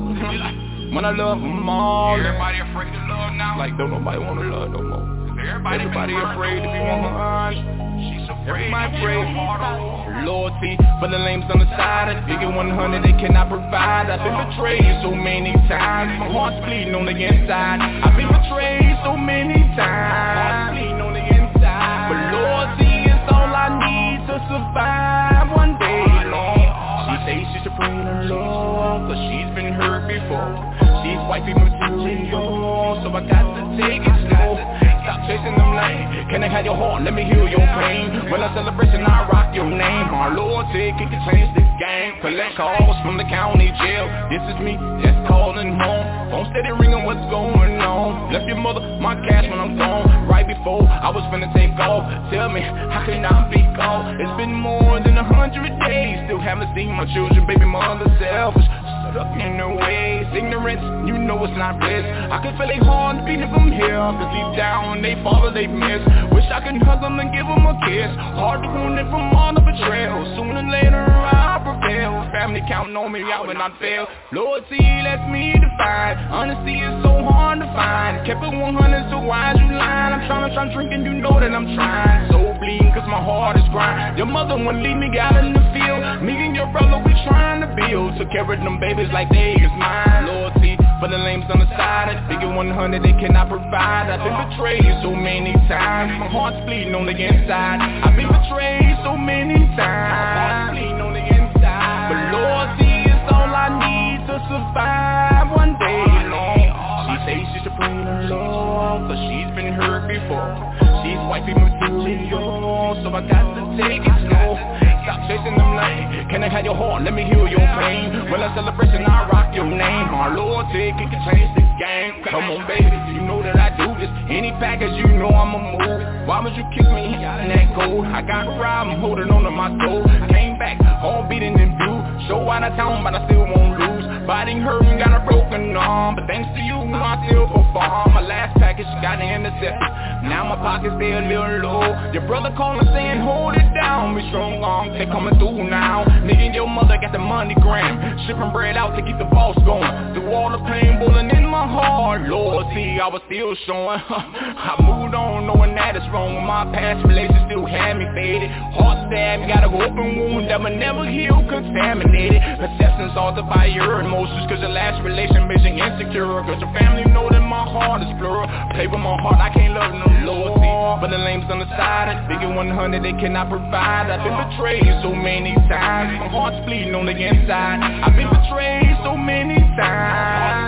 them all, everybody afraid to love now. Like don't nobody want to love no more. Everybody afraid to be 100. She's afraid. Everybody afraid. Loyalty for the lames on the side. Figure 100 they cannot provide. I've been betrayed so many times. My heart's bleeding on the inside. I've been betrayed so many times. Bleeding on the inside. But loyalty is all I need to survive one day long. She says she's afraid of love, but she's been hurt before. She's wifey material, so I got to take it slow. Stop chasing them lanes. Can I have your heart? Let me heal your pain. When I celebration, I rock your name. My loyalty can change this game. Collect calls from the county jail. This is me, just calling home. Phone steady ringing, what's going on? Left your mother my cash when I'm gone. Right before I was finna take off. Tell me, how can I be called? It's been more than 100 days. Still haven't seen my children, baby mother selfish. Stuck in their ways, ignorance, you know it's not bliss. I can feel they hard beating from here, cause deep down they follow, they miss. Wish I could hug them and give them a kiss. Hard to wound it from all the betrayal. Sooner or later I'll prevail. Family counting on me, I will not fail. Loyalty lets me define. Honesty is so hard to find. Kept it 100, so why'd you lie? I'm trying drinking, you know that I'm trying. So bleeding cause my heart is crying. Your mother wouldn't leave me out in the field. Me and your brother, we trying to build. Took care of them babies like they is mine. Loyalty for the lames on the side. Figure 100 they cannot provide. I've been betrayed so many times. My heart's bleeding on the inside. I've been betrayed so many times. Bleeding on the inside. But loyalty is all I need to survive one day long. She says she's afraid of love, but she's been hurt before. She's wifey material, so I got to take it slow. Stop chasing them lanes. Can I have your heart? Let me heal your pain. When I celebration, I rock your name. My loyalty can change this game. Come on, baby, you know that I do this. Any package, you know I'ma move. Why would you kick me in that gold? I got a ride, I'm holding on to my soul. Came back, all beating in blue. Show out of town, but I still won't lose. Body hurting, got a broken arm, but thanks to you, I still perform. My last package got intercepted. Now my pockets stay a little low. Your brother calling saying hold it down. Be strong arms, they coming through now. Nigga, your mother got the money gram. Shipping bread out to keep the boss going. Through all the pain boiling in my heart. Loyalty, I was still showing. I moved on knowing that it's wrong. My past relations still had me faded. Heart stab, got an open wound that will never heal, contaminated. Perceptions altered by your emotions, cause your last relation made you insecure. Cause your family know that my heart is plural. Play with my heart, I can't love no loyalty. But the lames on the side, figure 100 they cannot provide. I've been betrayed so many times. My heart's bleeding on the inside. I've been betrayed so many times.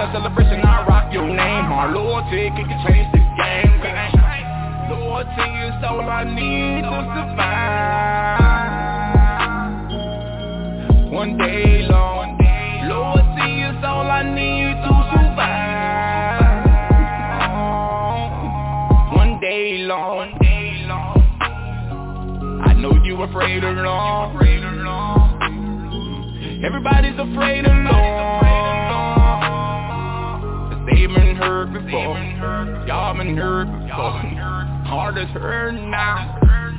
a celebration, I rock your name. Our loyalty can change the game. Loyalty is all I need to survive. One day long, loyalty is all I need to survive. One day long, I know you afraid of long. Everybody's afraid of long. They've been hurt before. Y'all been hurt before. Heart is hurt now.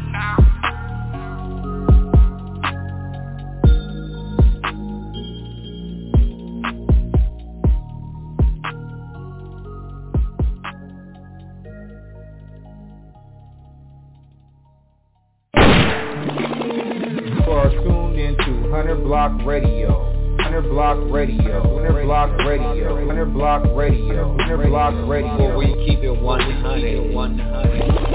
You are tuned into 100 Block Radio. 100 Block Radio, 100 Block Radio, 100 Block Radio, 100 Block Radio, where we keep it 100.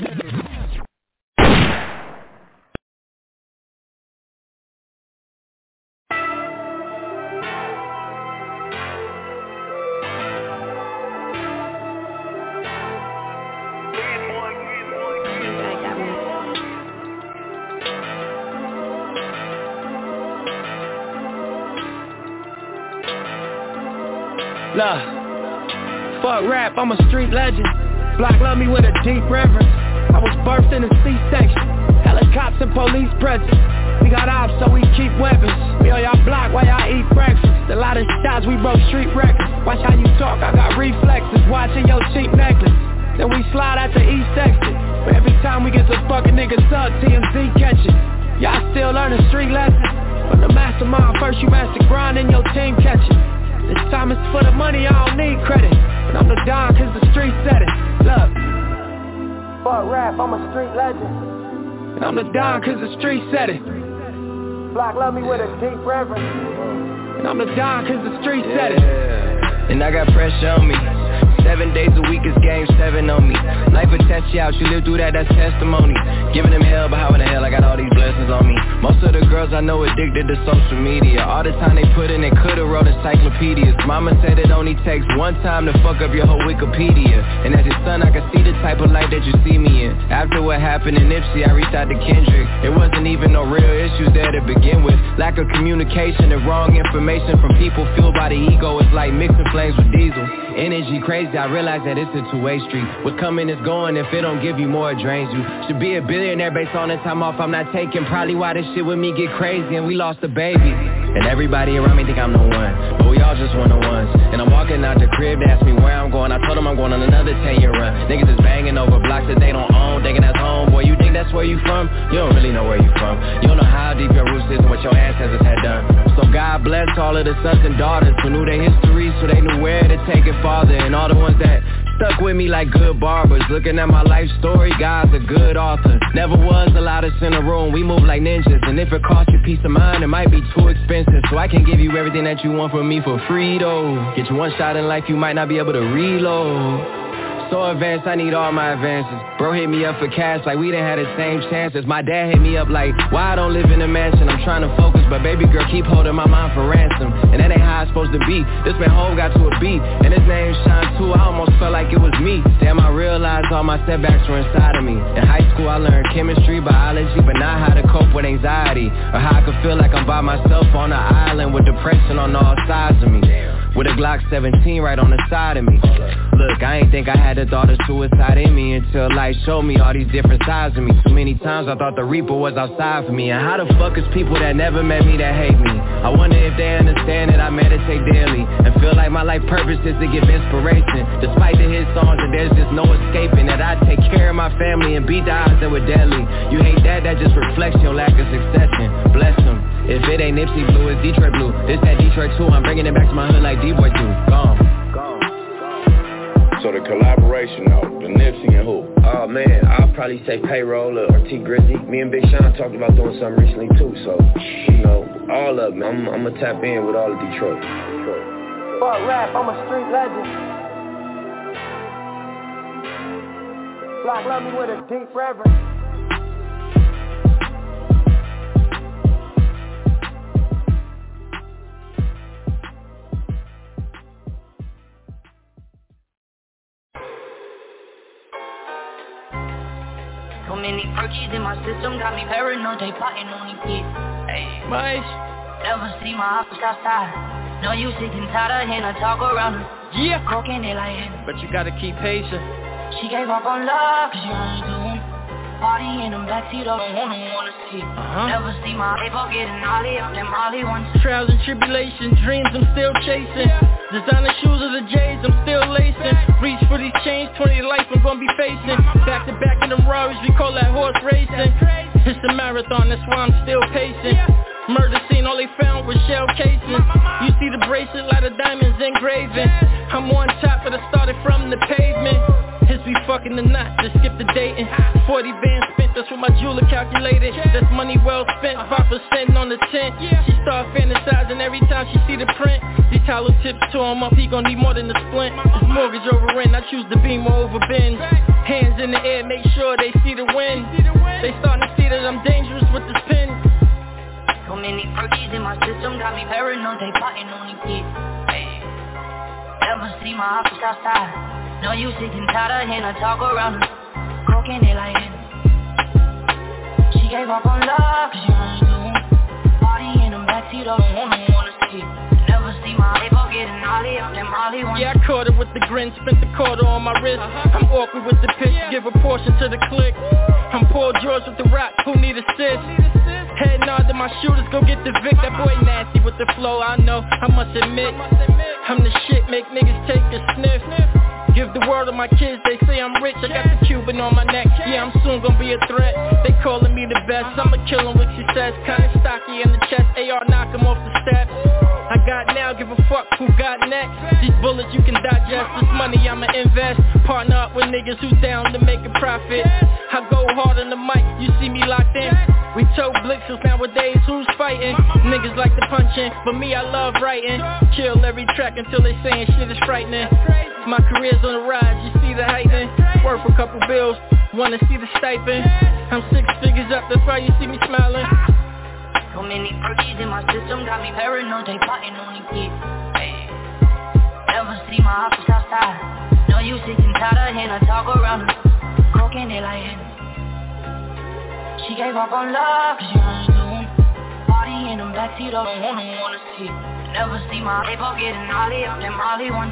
Look, fuck rap, I'm a street legend. Block love me with a deep reverence. I was birthed in a C-section. Helicopters and police presence. We got ops, so we keep weapons. We on y'all block while y'all eat breakfast. A lot of shots, we broke street records. Watch how you talk, I got reflexes. Watching your cheap necklace. Then we slide out to East Exit. But every time we get to fucking niggas up, TMZ catch it. Y'all still learning street lessons. From the mastermind, first you master grind and your team catch it. This time it's for the money, I don't need credit. But I'm the Don cause the street said it. Look, fuck rap, I'm a street legend. And I'm the Don cause the street said it. Block love me with a deep reverence. And I'm the Don cause the street said it. And I got pressure on me. 7 days a week is game 7 on me. Life will test you out, you live through that, that's testimony. Giving them hell, but how in the hell I got all these blessings on me. Most of the girls I know addicted to social media. All the time they put in, they could've wrote encyclopedias. Mama said it only takes one time to fuck up your whole Wikipedia. And as his son, I can see the type of life that you see me in. After what happened in Nipsey, I reached out to Kendrick. It wasn't even no real issues there to begin with. Lack of communication and wrong information from people fueled by the ego. It's like mixing flames with diesel. Energy crazy, I realize that it's a two-way street. What's coming is going, if it don't give you more, it drains you. Should be a billionaire based on the time off I'm not taking. Probably why this shit with me get crazy and we lost a baby. And everybody around me think I'm the one, but we all just one-on-ones. And I'm walking out the crib, they ask me where I'm going. I told them I'm going on another 10-year run. Niggas is banging over blocks that they don't own, thinking that's home. Boy, you think that's where you from? You don't really know where you from. You don't know how deep your roots is and what your ancestors had done. So God bless all of the sons and daughters who knew their history, so they knew where to take it farther. And all the ones that stuck with me like good barbers. Looking at my life story, God's a good author. Never was allowed us in a room, we move like ninjas. And if it costs you peace of mind, it might be too expensive. So I can give you everything that you want from me for free though. Get you one shot in life, you might not be able to reload. So advanced, I need all my advances. Bro hit me up for cash like we didn't have the same chances. My dad hit me up like, why I don't live in a mansion? I'm trying to focus, but baby girl keep holding my mind for ransom. And that ain't how it's supposed to be. This man home got to a beat, and his name Shine too. I almost felt like it was me. Damn, I realized all my setbacks were inside of me. In high school I learned chemistry, biology, but not how to cope with anxiety, or how I could feel like I'm by myself on an island with depression on all sides of me. With a Glock 17 right on the side of me. Look, I ain't think I had the thought of suicide in me until life showed me all these different sides of me. Too many times I thought the Reaper was outside for me. And how the fuck is people that never met me that hate me? I wonder if they understand that I meditate daily and feel like my life purpose is to give inspiration. Despite the hit songs and there's just no escaping that I take care of my family and beat the odds that were deadly. You hate that, that just reflects your lack of succession. Bless them. If it ain't Nipsey Blue, it's Detroit Blue. This that Detroit too, I'm bringing it back to my hood like D-Boy do. Gone. So the collaboration though, the Nipsey and who? Oh man, I'll probably say Payroll or T Grizzly. Me and Big Sean talked about doing something recently too, so, you know, all of them. I'm gonna tap in with all of Detroit. Fuck rap, I'm a street legend. Block love me with a deep reverence. many perkies in my system, got me paranoid, they plotting on me, kid. Hey, never see my office outside. No use taking tired of him, I talk around her. Yeah, cocaine they like him. But you gotta keep patient. She gave up on love, cause she only doing party in them backseat, I don't wanna see. Never see my paper getting ollie up them Molly ones. Trials and tribulations, dreams I'm still chasing. Designer shoes of the J's, I'm still lacing. Reach for these chains, 20 to life I'm gonna be facing. Back to back in them Rarries, we call that horse racing. It's a marathon, that's why I'm still pacing. Murder scene, all they found was shell casing. You see the bracelet, lot of diamonds engraving. I'm on top, but I started from the pavement. His be fucking the knot, just skip the dating. 40 bands spent, that's what my jeweler calculated. That's money well spent, 5% on the tent. She start fantasizing every time she see the print. These hollow tips tore him up, he gon' need more than a splint. His mortgage over rent, I choose the beam over Benz. Hands in the air, make sure they see the wind. They starting to see that I'm dangerous with this pen. So many perkies in my system, got me paranoid, they plotting on me, kid. Hey, never see my office outside. No use taking tired of him, I talk around her. Cocaine they like him. She gave up on love, cause she only doing party in them backseat, I don't wanna see. Never see my paper getting ollie up them Molly ones. Yeah, I caught it with the grin, spent the quarter on my wrist. I'm awkward with the pitch, give a portion to the click. I'm Paul George with the rock, who need assist? Head nod to my shooters, go get the Vic. That boy nasty with the flow, I know, I must admit. I'm the shit, make niggas take a sniff. Give the word to my kids, they say I'm rich. I got the Cuban on my neck, yeah, I'm soon gonna be a threat. They calling me the best, I'ma kill him with success. Kinda stocky in the chest, AR knock him off the steps. I got now, give a fuck who got next. These bullets you can digest, this money I'ma invest. Partner up with niggas who's down to make a profit. I go hard on the mic, you see me locked in. We told blitzers nowadays, who's fighting? Niggas like to punch in, but me I love writing. Kill every track until they saying shit is frightening. My career's on the rise, you see the heightening. Worth a couple bills, wanna see the stipend. I'm 6 figures up, that's why you see me smiling. So many perkies in my system, got me paranoid, they plotting on me, kid. Hey, never see my office outside. No use taking tired of him, I talk around her. Cocaine they like him. She gave up on love, cause she only doing party in them backseat, I don't wanna see. Never see my paper getting ollie up them Molly ones.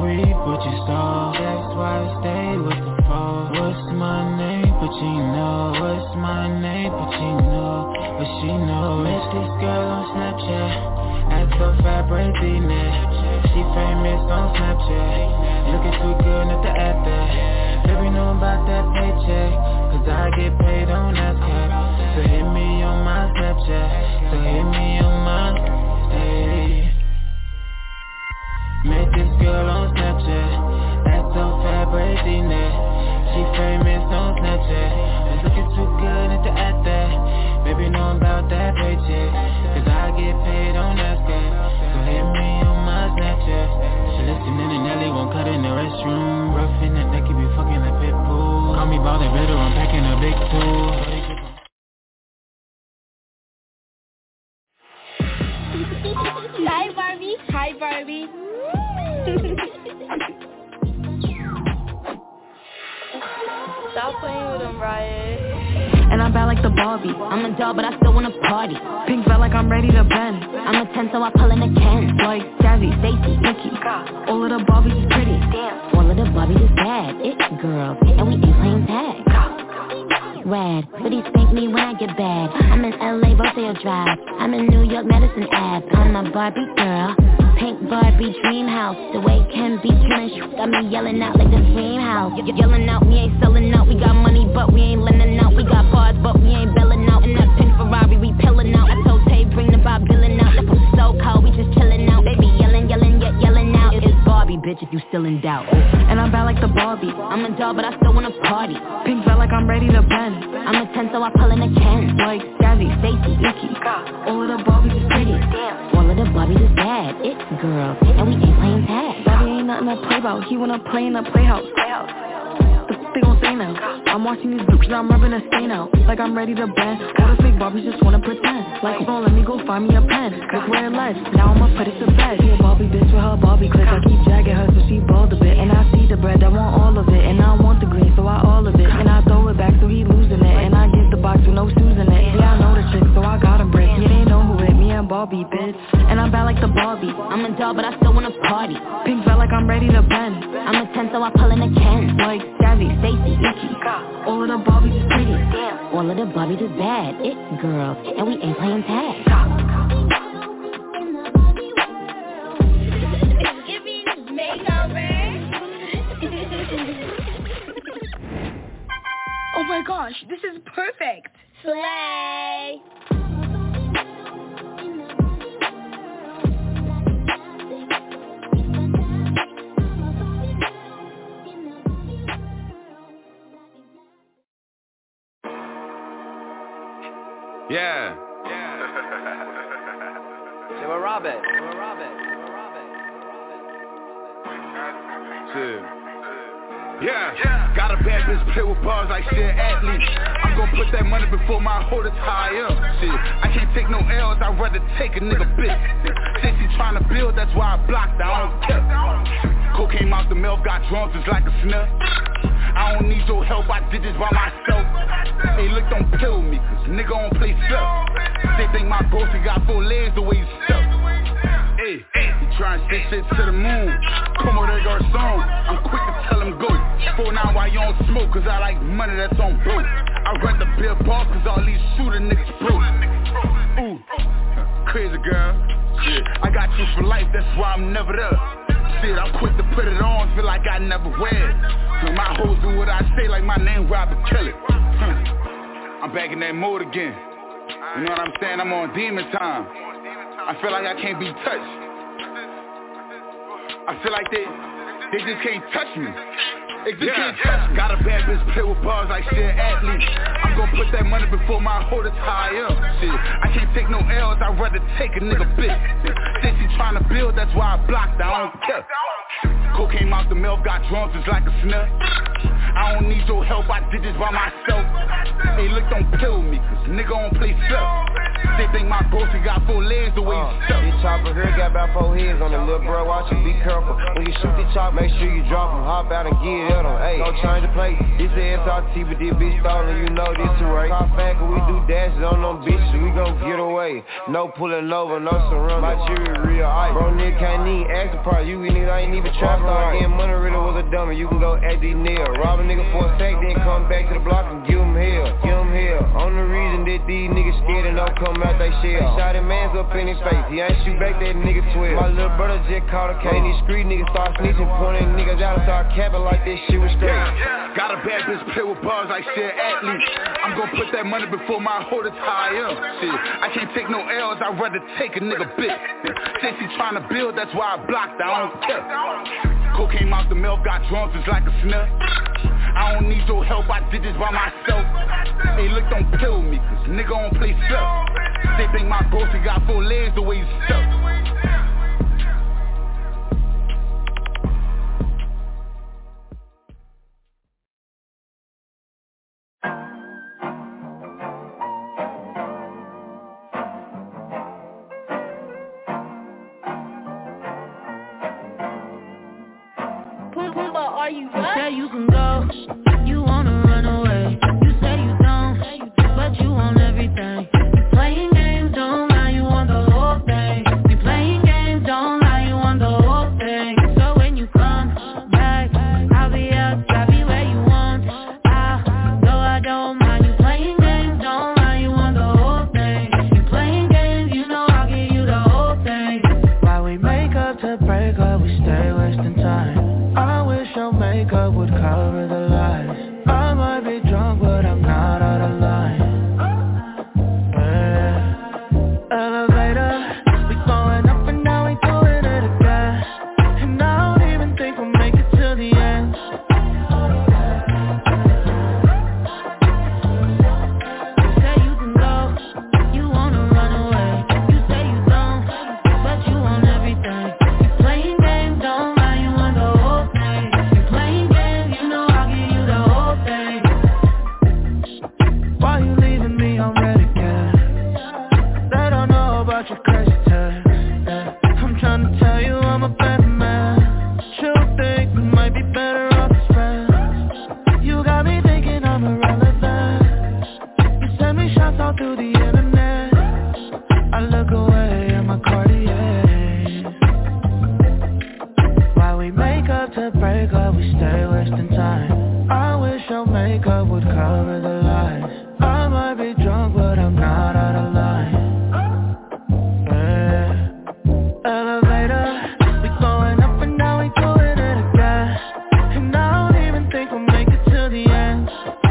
What's my name? But you know she knows. Met this girl on Snapchat, act so vibrating it. She famous on Snapchat, looking too good not to act that. Baby know about that paycheck, cause I get paid on ASCAP. So hit me on my Snapchat, so hit me on my, hey. Met this girl on Snapchat, act so vibrating it. She famous on Snapchat, looking too good not to act that. Baby know about that paycheck, cause I get paid on ASCAP. So hit me on my Snapchat. She listening and Nelly won't cut in the restroom. Rough in that neck, be fucking like Pitbull. Call me ball and riddle, I'm packing a big tool. Hi Barbie. Hi Barbie. Stop playing with him, Riot. And I'm bad like the Barbie. I'm a doll, but I still wanna party. Pink felt like I'm ready to bend. I'm a 10, so I pull in a Ken. Like Jazzy, Stacy, Nikki. All of the Barbies is pretty. Damn. All of the Barbies is bad. It's girls, and we ain't playing tag. Rad, but he spank me when I get bad. I'm in LA, Rodeo Drive. I'm in New York, Madison Ave. I'm a Barbie girl. Pink Barbie dream house. The way Ken be killing got me yelling out like the dream house. Yelling out, we ain't selling out. We got money, but we ain't lending out. We got bars, but we ain't belling out. In that pink Ferrari, we pillin' out. I told Tay, bring the Bob Dylan out. The pool so cold, we just chillin' out. Baby yelling, yelling, yet yelling out. It's Barbie, bitch, if you still in doubt. And I'm bad like the Barbie. I'm a doll, but I still wanna party. Pink felt like I'm ready to bend. I'm a 10, so I pull in a Ken. Like Jazzy, Stacy, Nikki. All of the Barbies is pretty. All of the Barbies is bad. It's girls, and we ain't playing tag. Barbie ain't nothing to play about. He wanna play in the playhouse. They gon' say now. I'm watching these bitches, I'm rubbing a stain out. Like I'm ready to bend. All the fake Barbies just wanna pretend. Like, don't let me go find me a pen. Look where it led, now I'ma put it to bed. She a Barbie bitch with her Barbie clip. I keep dragging her so she bald a bit. And I see the bread, I want all of it. And I want the green, so I all of it. And I throw it back so he losing it. And I give the box with no shoes in it. Yeah, I know the trick, so I got a brick. Yeah, they know who it, me and Barbie, bitch. And I'm bad like the Barbie. I'm a doll, but I still wanna party. Pink felt like I'm ready to bend. I'm a 10, so I pull in a Ken. Like Jazzy, Stacy, Nikki. All of the Barbies is pretty. All of the Barbies is bad. It's girls, and we ain't playing tag. Give me this makeover. Oh my gosh, this is perfect. Slay. Yeah. Say what Robert. Yeah. Got a bad bitch play with bars like she an athlete. I'm gon' put that money before my hoe, that's how I am. Shit, I can't take no L's, I'd rather take a nigga bitch. Since he tryna build, that's why I blocked, I don't care. Cocaine out the mouth, got drunk just like a snuff. I don't need your help, I did this by myself. Hey, look, don't play with me, cause nigga don't play stuff. They think my bossy got 4 legs the way he's stuck. Hey, he tryna send shit to the moon. Come over there, garçon, I'm quick to tell him go. 4-9 while you don't smoke, cause I like money that's on boat. I rent the beer bar, cause all these shooter niggas broke. Ooh, crazy girl. Shit, I got you for life, that's why I'm never there. Shit, I'm quick to put it on, feel like I never wear it. When my hoes do what I say, like my name Robert Kelly. I'm back in that mode again. You know what I'm saying? I'm on demon time. I feel like I can't be touched. I feel like they just can't touch me. They just can't touch me. Got a bad bitch play with bars like she an athlete. I'm gon' put that money before my hoe, that's how I am. Shit, I can't take no L's, I'd rather take a nigga bitch. Since he tryna build, that's why I blocked, I don't care. Cocaine out the mouth, got drunk just like a snuff. I don't need your help, I did this by myself. Hey, look, don't play with me, cause nigga don't play stuff. They think my bossy got 4 legs the way he's stuck. This chopper here got about 4 heads on it, little bro, watch it, be careful. When you shoot the chop, make sure you drop him, hop out and get it on. Hey, don't change the plate. This is SRT, but this bitch stolen, you know this is right. Car fan, cause we do dashes on them bitches, we gon' get away. way. No pulling over, no surrender. My jewelry real ice. Bro, nigga can't need extra price. You niggas ain't even trapping right. Getting money really was a dummy. You can go at these niggas. Rob a nigga for a sec, then come back to the block and give him hell. Give him hell. Only reason that these niggas scared and don't come out they shell. They shot his mans up in his face. He ain't shoot back that nigga 12. My little brother just caught a case. These street niggas start snitching, pointing niggas out and start capping like this shit was straight. Got a bad bitch play with bars like shit athlete. I'm gon' put that money before my hoe, that's how I am. Shit, I can't take no L's, I'd rather take a nigga bitch. Since he tryna build, that's why I blocked, I don't care. Cocaine out the milk, got drunk just like a smell. I don't need your help, I did this by myself. Hey, look, don't play with me, cause nigga don't play self. They think my ghost, he got 4 legs the way he's stuck. You say you can go, you wanna run away. You say you don't, but you want everything. You playing games, don't lie, you want the whole thing. You playing games, don't lie, you want the whole thing. So when you come back, I'll be outside, be where you want. Though I don't mind. You playing games, don't lie, you want the whole thing. You playing games, you know I'll give you the whole thing. Why we make up to break up, we stay wasting time. I wish your makeup would cover the lies. I might be drunk, but I'm not out of line. Elevator, we going up and now we doing it again. And I don't even think we'll make it to the end. You say you can go, you wanna run away. You say you don't, but you want everything. You playing games, don't lie, you want the whole thing. You playing games, you know I'll give you the whole thing. Why you leaving me on red again? They don't know about your crazy text. I'm trying to tell you I'm a better man. You think we might be better off as friends. You got me thinking I'm irrelevant. You send me shots all through the internet. I look away at my Cartier. Why we make up to break up, we stay wasting time. I wish your makeup would cover the lies. I might be drunk, but I'm not out of line. Elevator, we going up and now we doing it again. And I don't even think we'll make it to the end.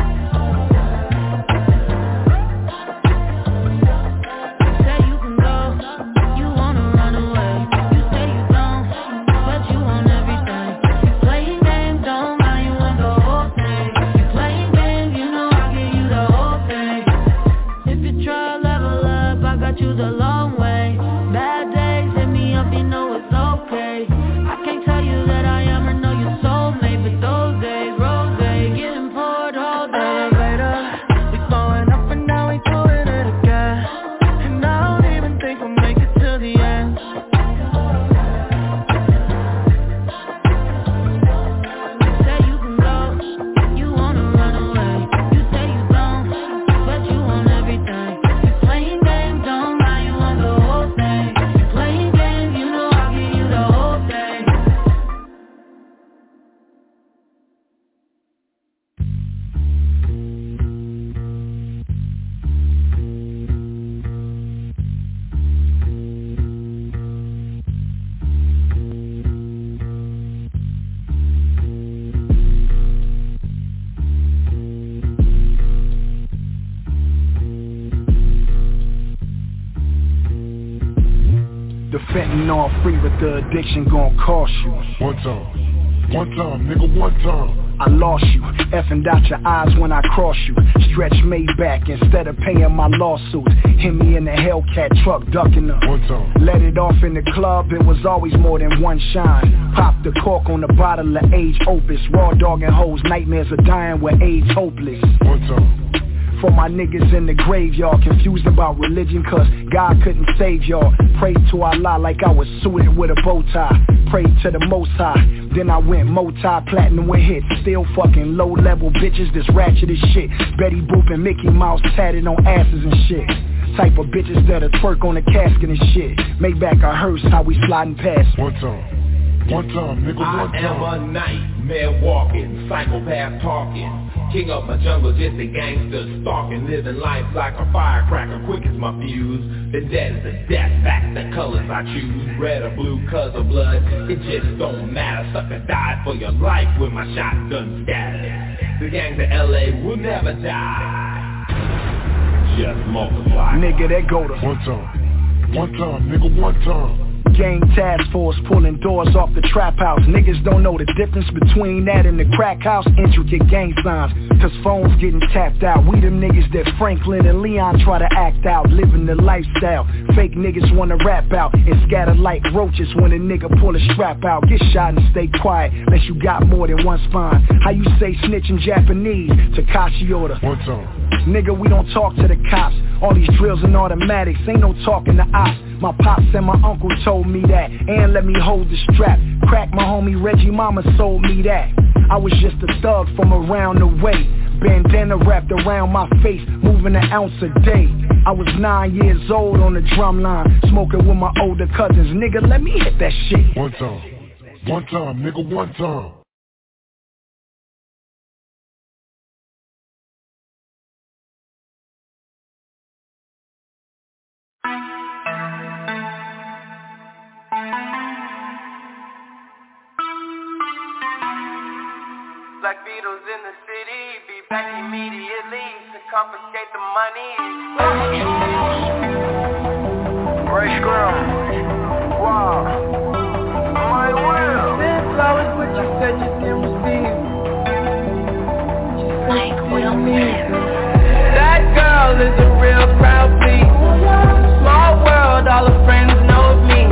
You say you can go, you wanna run away. You say you don't, but you want everything. You playing games, don't lie, you want the whole thing. You playing games, you know I'll give you the whole thing. If you try level up, I got you the long way. Bad days hit me up, you know it's okay. I can't tell you that I am or know your soulmate, but those days, rose, getting poured all day. Elevator, we going up and now we doing it again. And I don't even think we'll make it to the end. You say you can go, you wanna run away. You say you don't, but you want everything. You playing games, don't lie, you want the whole thing. You playing games, you know I'll give you the whole thing. The fentanyl free, but the addiction gon' cost you. One time, nigga, one time. I lost you, effing out your eyes when I cross you. Stretch Maybach instead of paying my lawsuits. Hit me in the Hellcat truck, ducking them. One time. Let it off in the club, it was always more than one shine. Pop the cork on the bottle of Age Opus. Raw dog and hoes, nightmares of dying with AIDS hopeless. One time. For my niggas in the graveyard, confused about religion cause God couldn't save y'all. Prayed to Allah like I was suited with a bow tie. Prayed to the Most High, then I went multi-platinum with hits. Still fucking low-level bitches, this ratchet as shit. Betty Boop and Mickey Mouse tatted on asses and shit. Type of bitches that'll twerk on the casket and shit. Maybach a hearse, how we sliding past. One time, nigga, one time. I am a nightmare walking, psychopath talking. King of my jungle, just a gangster stalking. Living life like a firecracker, quick as my fuse. The dead is a death, back the colors I choose. Red or blue, cause of blood, it just don't matter. Sucker died for your life when my shotgun scattered. The gangs of LA will never die, just multiply. Nigga, that go to one time, nigga, one time. Gang task force pulling doors off the trap house. Niggas don't know the difference between that and the crack house. Intricate gang signs, cause phones getting tapped out. We them niggas that Franklin and Leon try to act out. Living the lifestyle, fake niggas wanna rap out and scatter like roaches when a nigga pull a strap out. Get shot and stay quiet, unless you got more than one spine. How you say snitch in Japanese? Takashi order. One time. Nigga, we don't talk to the cops. All these drills and automatics, ain't no talking to ops. My pops and my uncle told me that, and let me hold the strap. Crack, my homie Reggie Mama sold me that. I was just a thug from around the way. Bandana wrapped around my face, moving an ounce a day. I was 9 years old on the drum line, smoking with my older cousins. Nigga, let me hit that shit. One time, nigga, one time. Black Beatles in the city, be back immediately to confiscate the money. Ray Scrum, wow, my will. Send flowers, but you said you didn't receive. Like Will Smith. That girl is a real crowd, please. Small world, all her friends know me.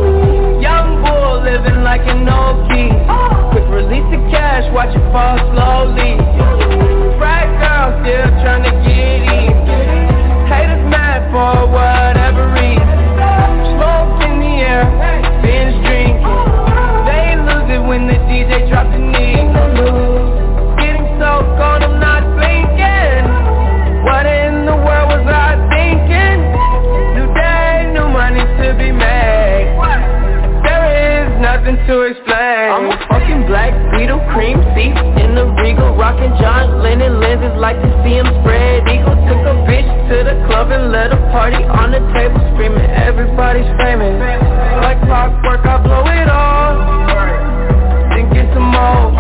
Young bull living like an old king. Quick release the cash, watch it fall slowly. Frat girl still trying to get in. Haters mad for whatever reason. Smoke in the air, binge drinking. They lose it when the DJ drops the knee. Getting so cold, I'm not blinking. What in the world was I thinking? New day, new money to be made. There is nothing to explain. I'm a fucking Black Beetle, cream seats in the Regal, rockin' John Lennon lenses, like to see him spread eagle. Took a bitch to the club and let a party on the table, screaming everybody's famous. Like clockwork, I blow it all, then get some more.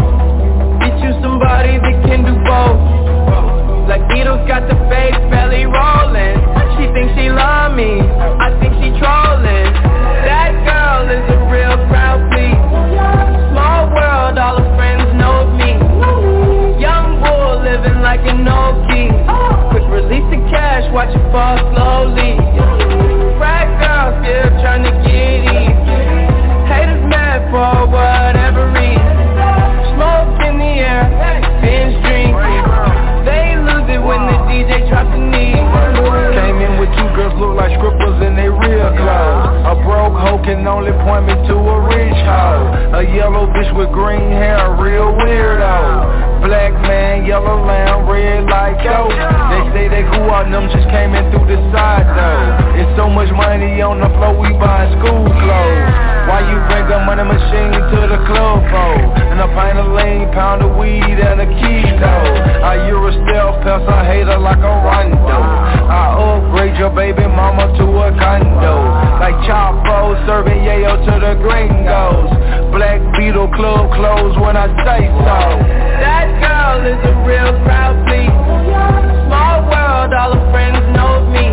Get you somebody that can do both. Black Beetle's got the fake belly rolling. She thinks she love me, I think she trolling. That girl is a real crowd, please. Small world, all her friends know me. Young bull living like an old king. Quick release the cash, watch it fall slowly. Frat girl still trying to get in. Haters mad for whatever reason. Smoke in the air, binge drinking. They lose it when the DJ drops the knee. Came in with two girls look like scribbles in they real clothes. A broke hoe can only point me to a rich hoe. A yellow bitch with green hair, a real weirdo. Black man, yellow lamb, red like dope. They say they grew out, them just came in through the side though. It's so much money on the floor, we buying school clothes. Why you bring a money machine to the club for? And a pint of lean, pound of weed and a kilo. I Euro stealth, pass a hater like a rondo. I upgrade your baby mama to a condo. Like Chapo serving yayo to the gringos. Black Beetle club closed when I say so. That girl is a real crowd, please. Small world, all her friends know me.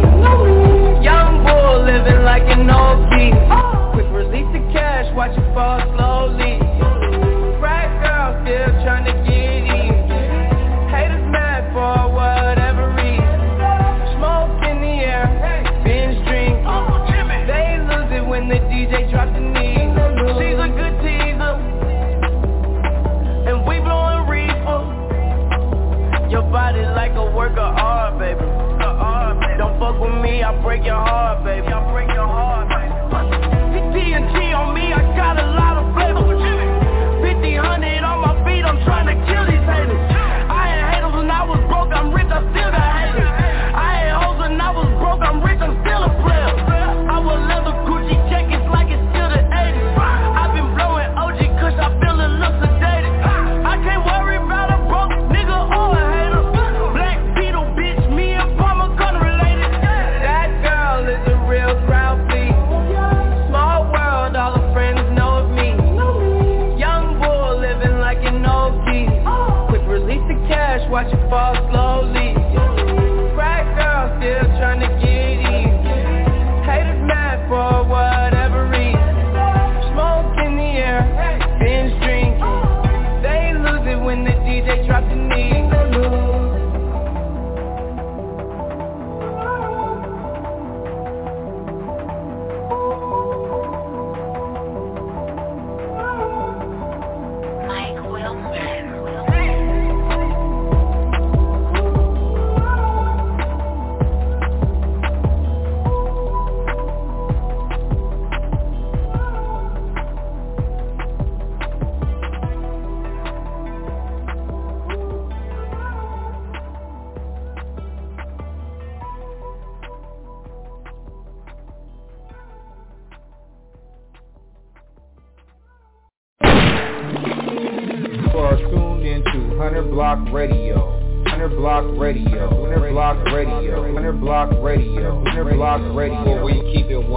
Young bull living like an old king. Quick release the cash, watch it fall slowly. Frat girl still trying to get in. Haters mad for whatever reason. Smoke in the air, binge drinking. They lose it when the DJ drops the knee. She's a good teaser, and we blowing reefer. Your body like a work of art, baby. Don't fuck with me, I'll break your heart, baby. I'll break your heart, baby. TNT on me, I got a lot of flavor. 50-100 on my feet, I'm trying to kill these haters. I had haters when I was broke, I'm rich, I still got haters. I had hoes when I was broke, I'm Block Radio. 100 Block Radio. 100 Block Radio. 100 Block Radio. 100 Block Radio. Where we keep it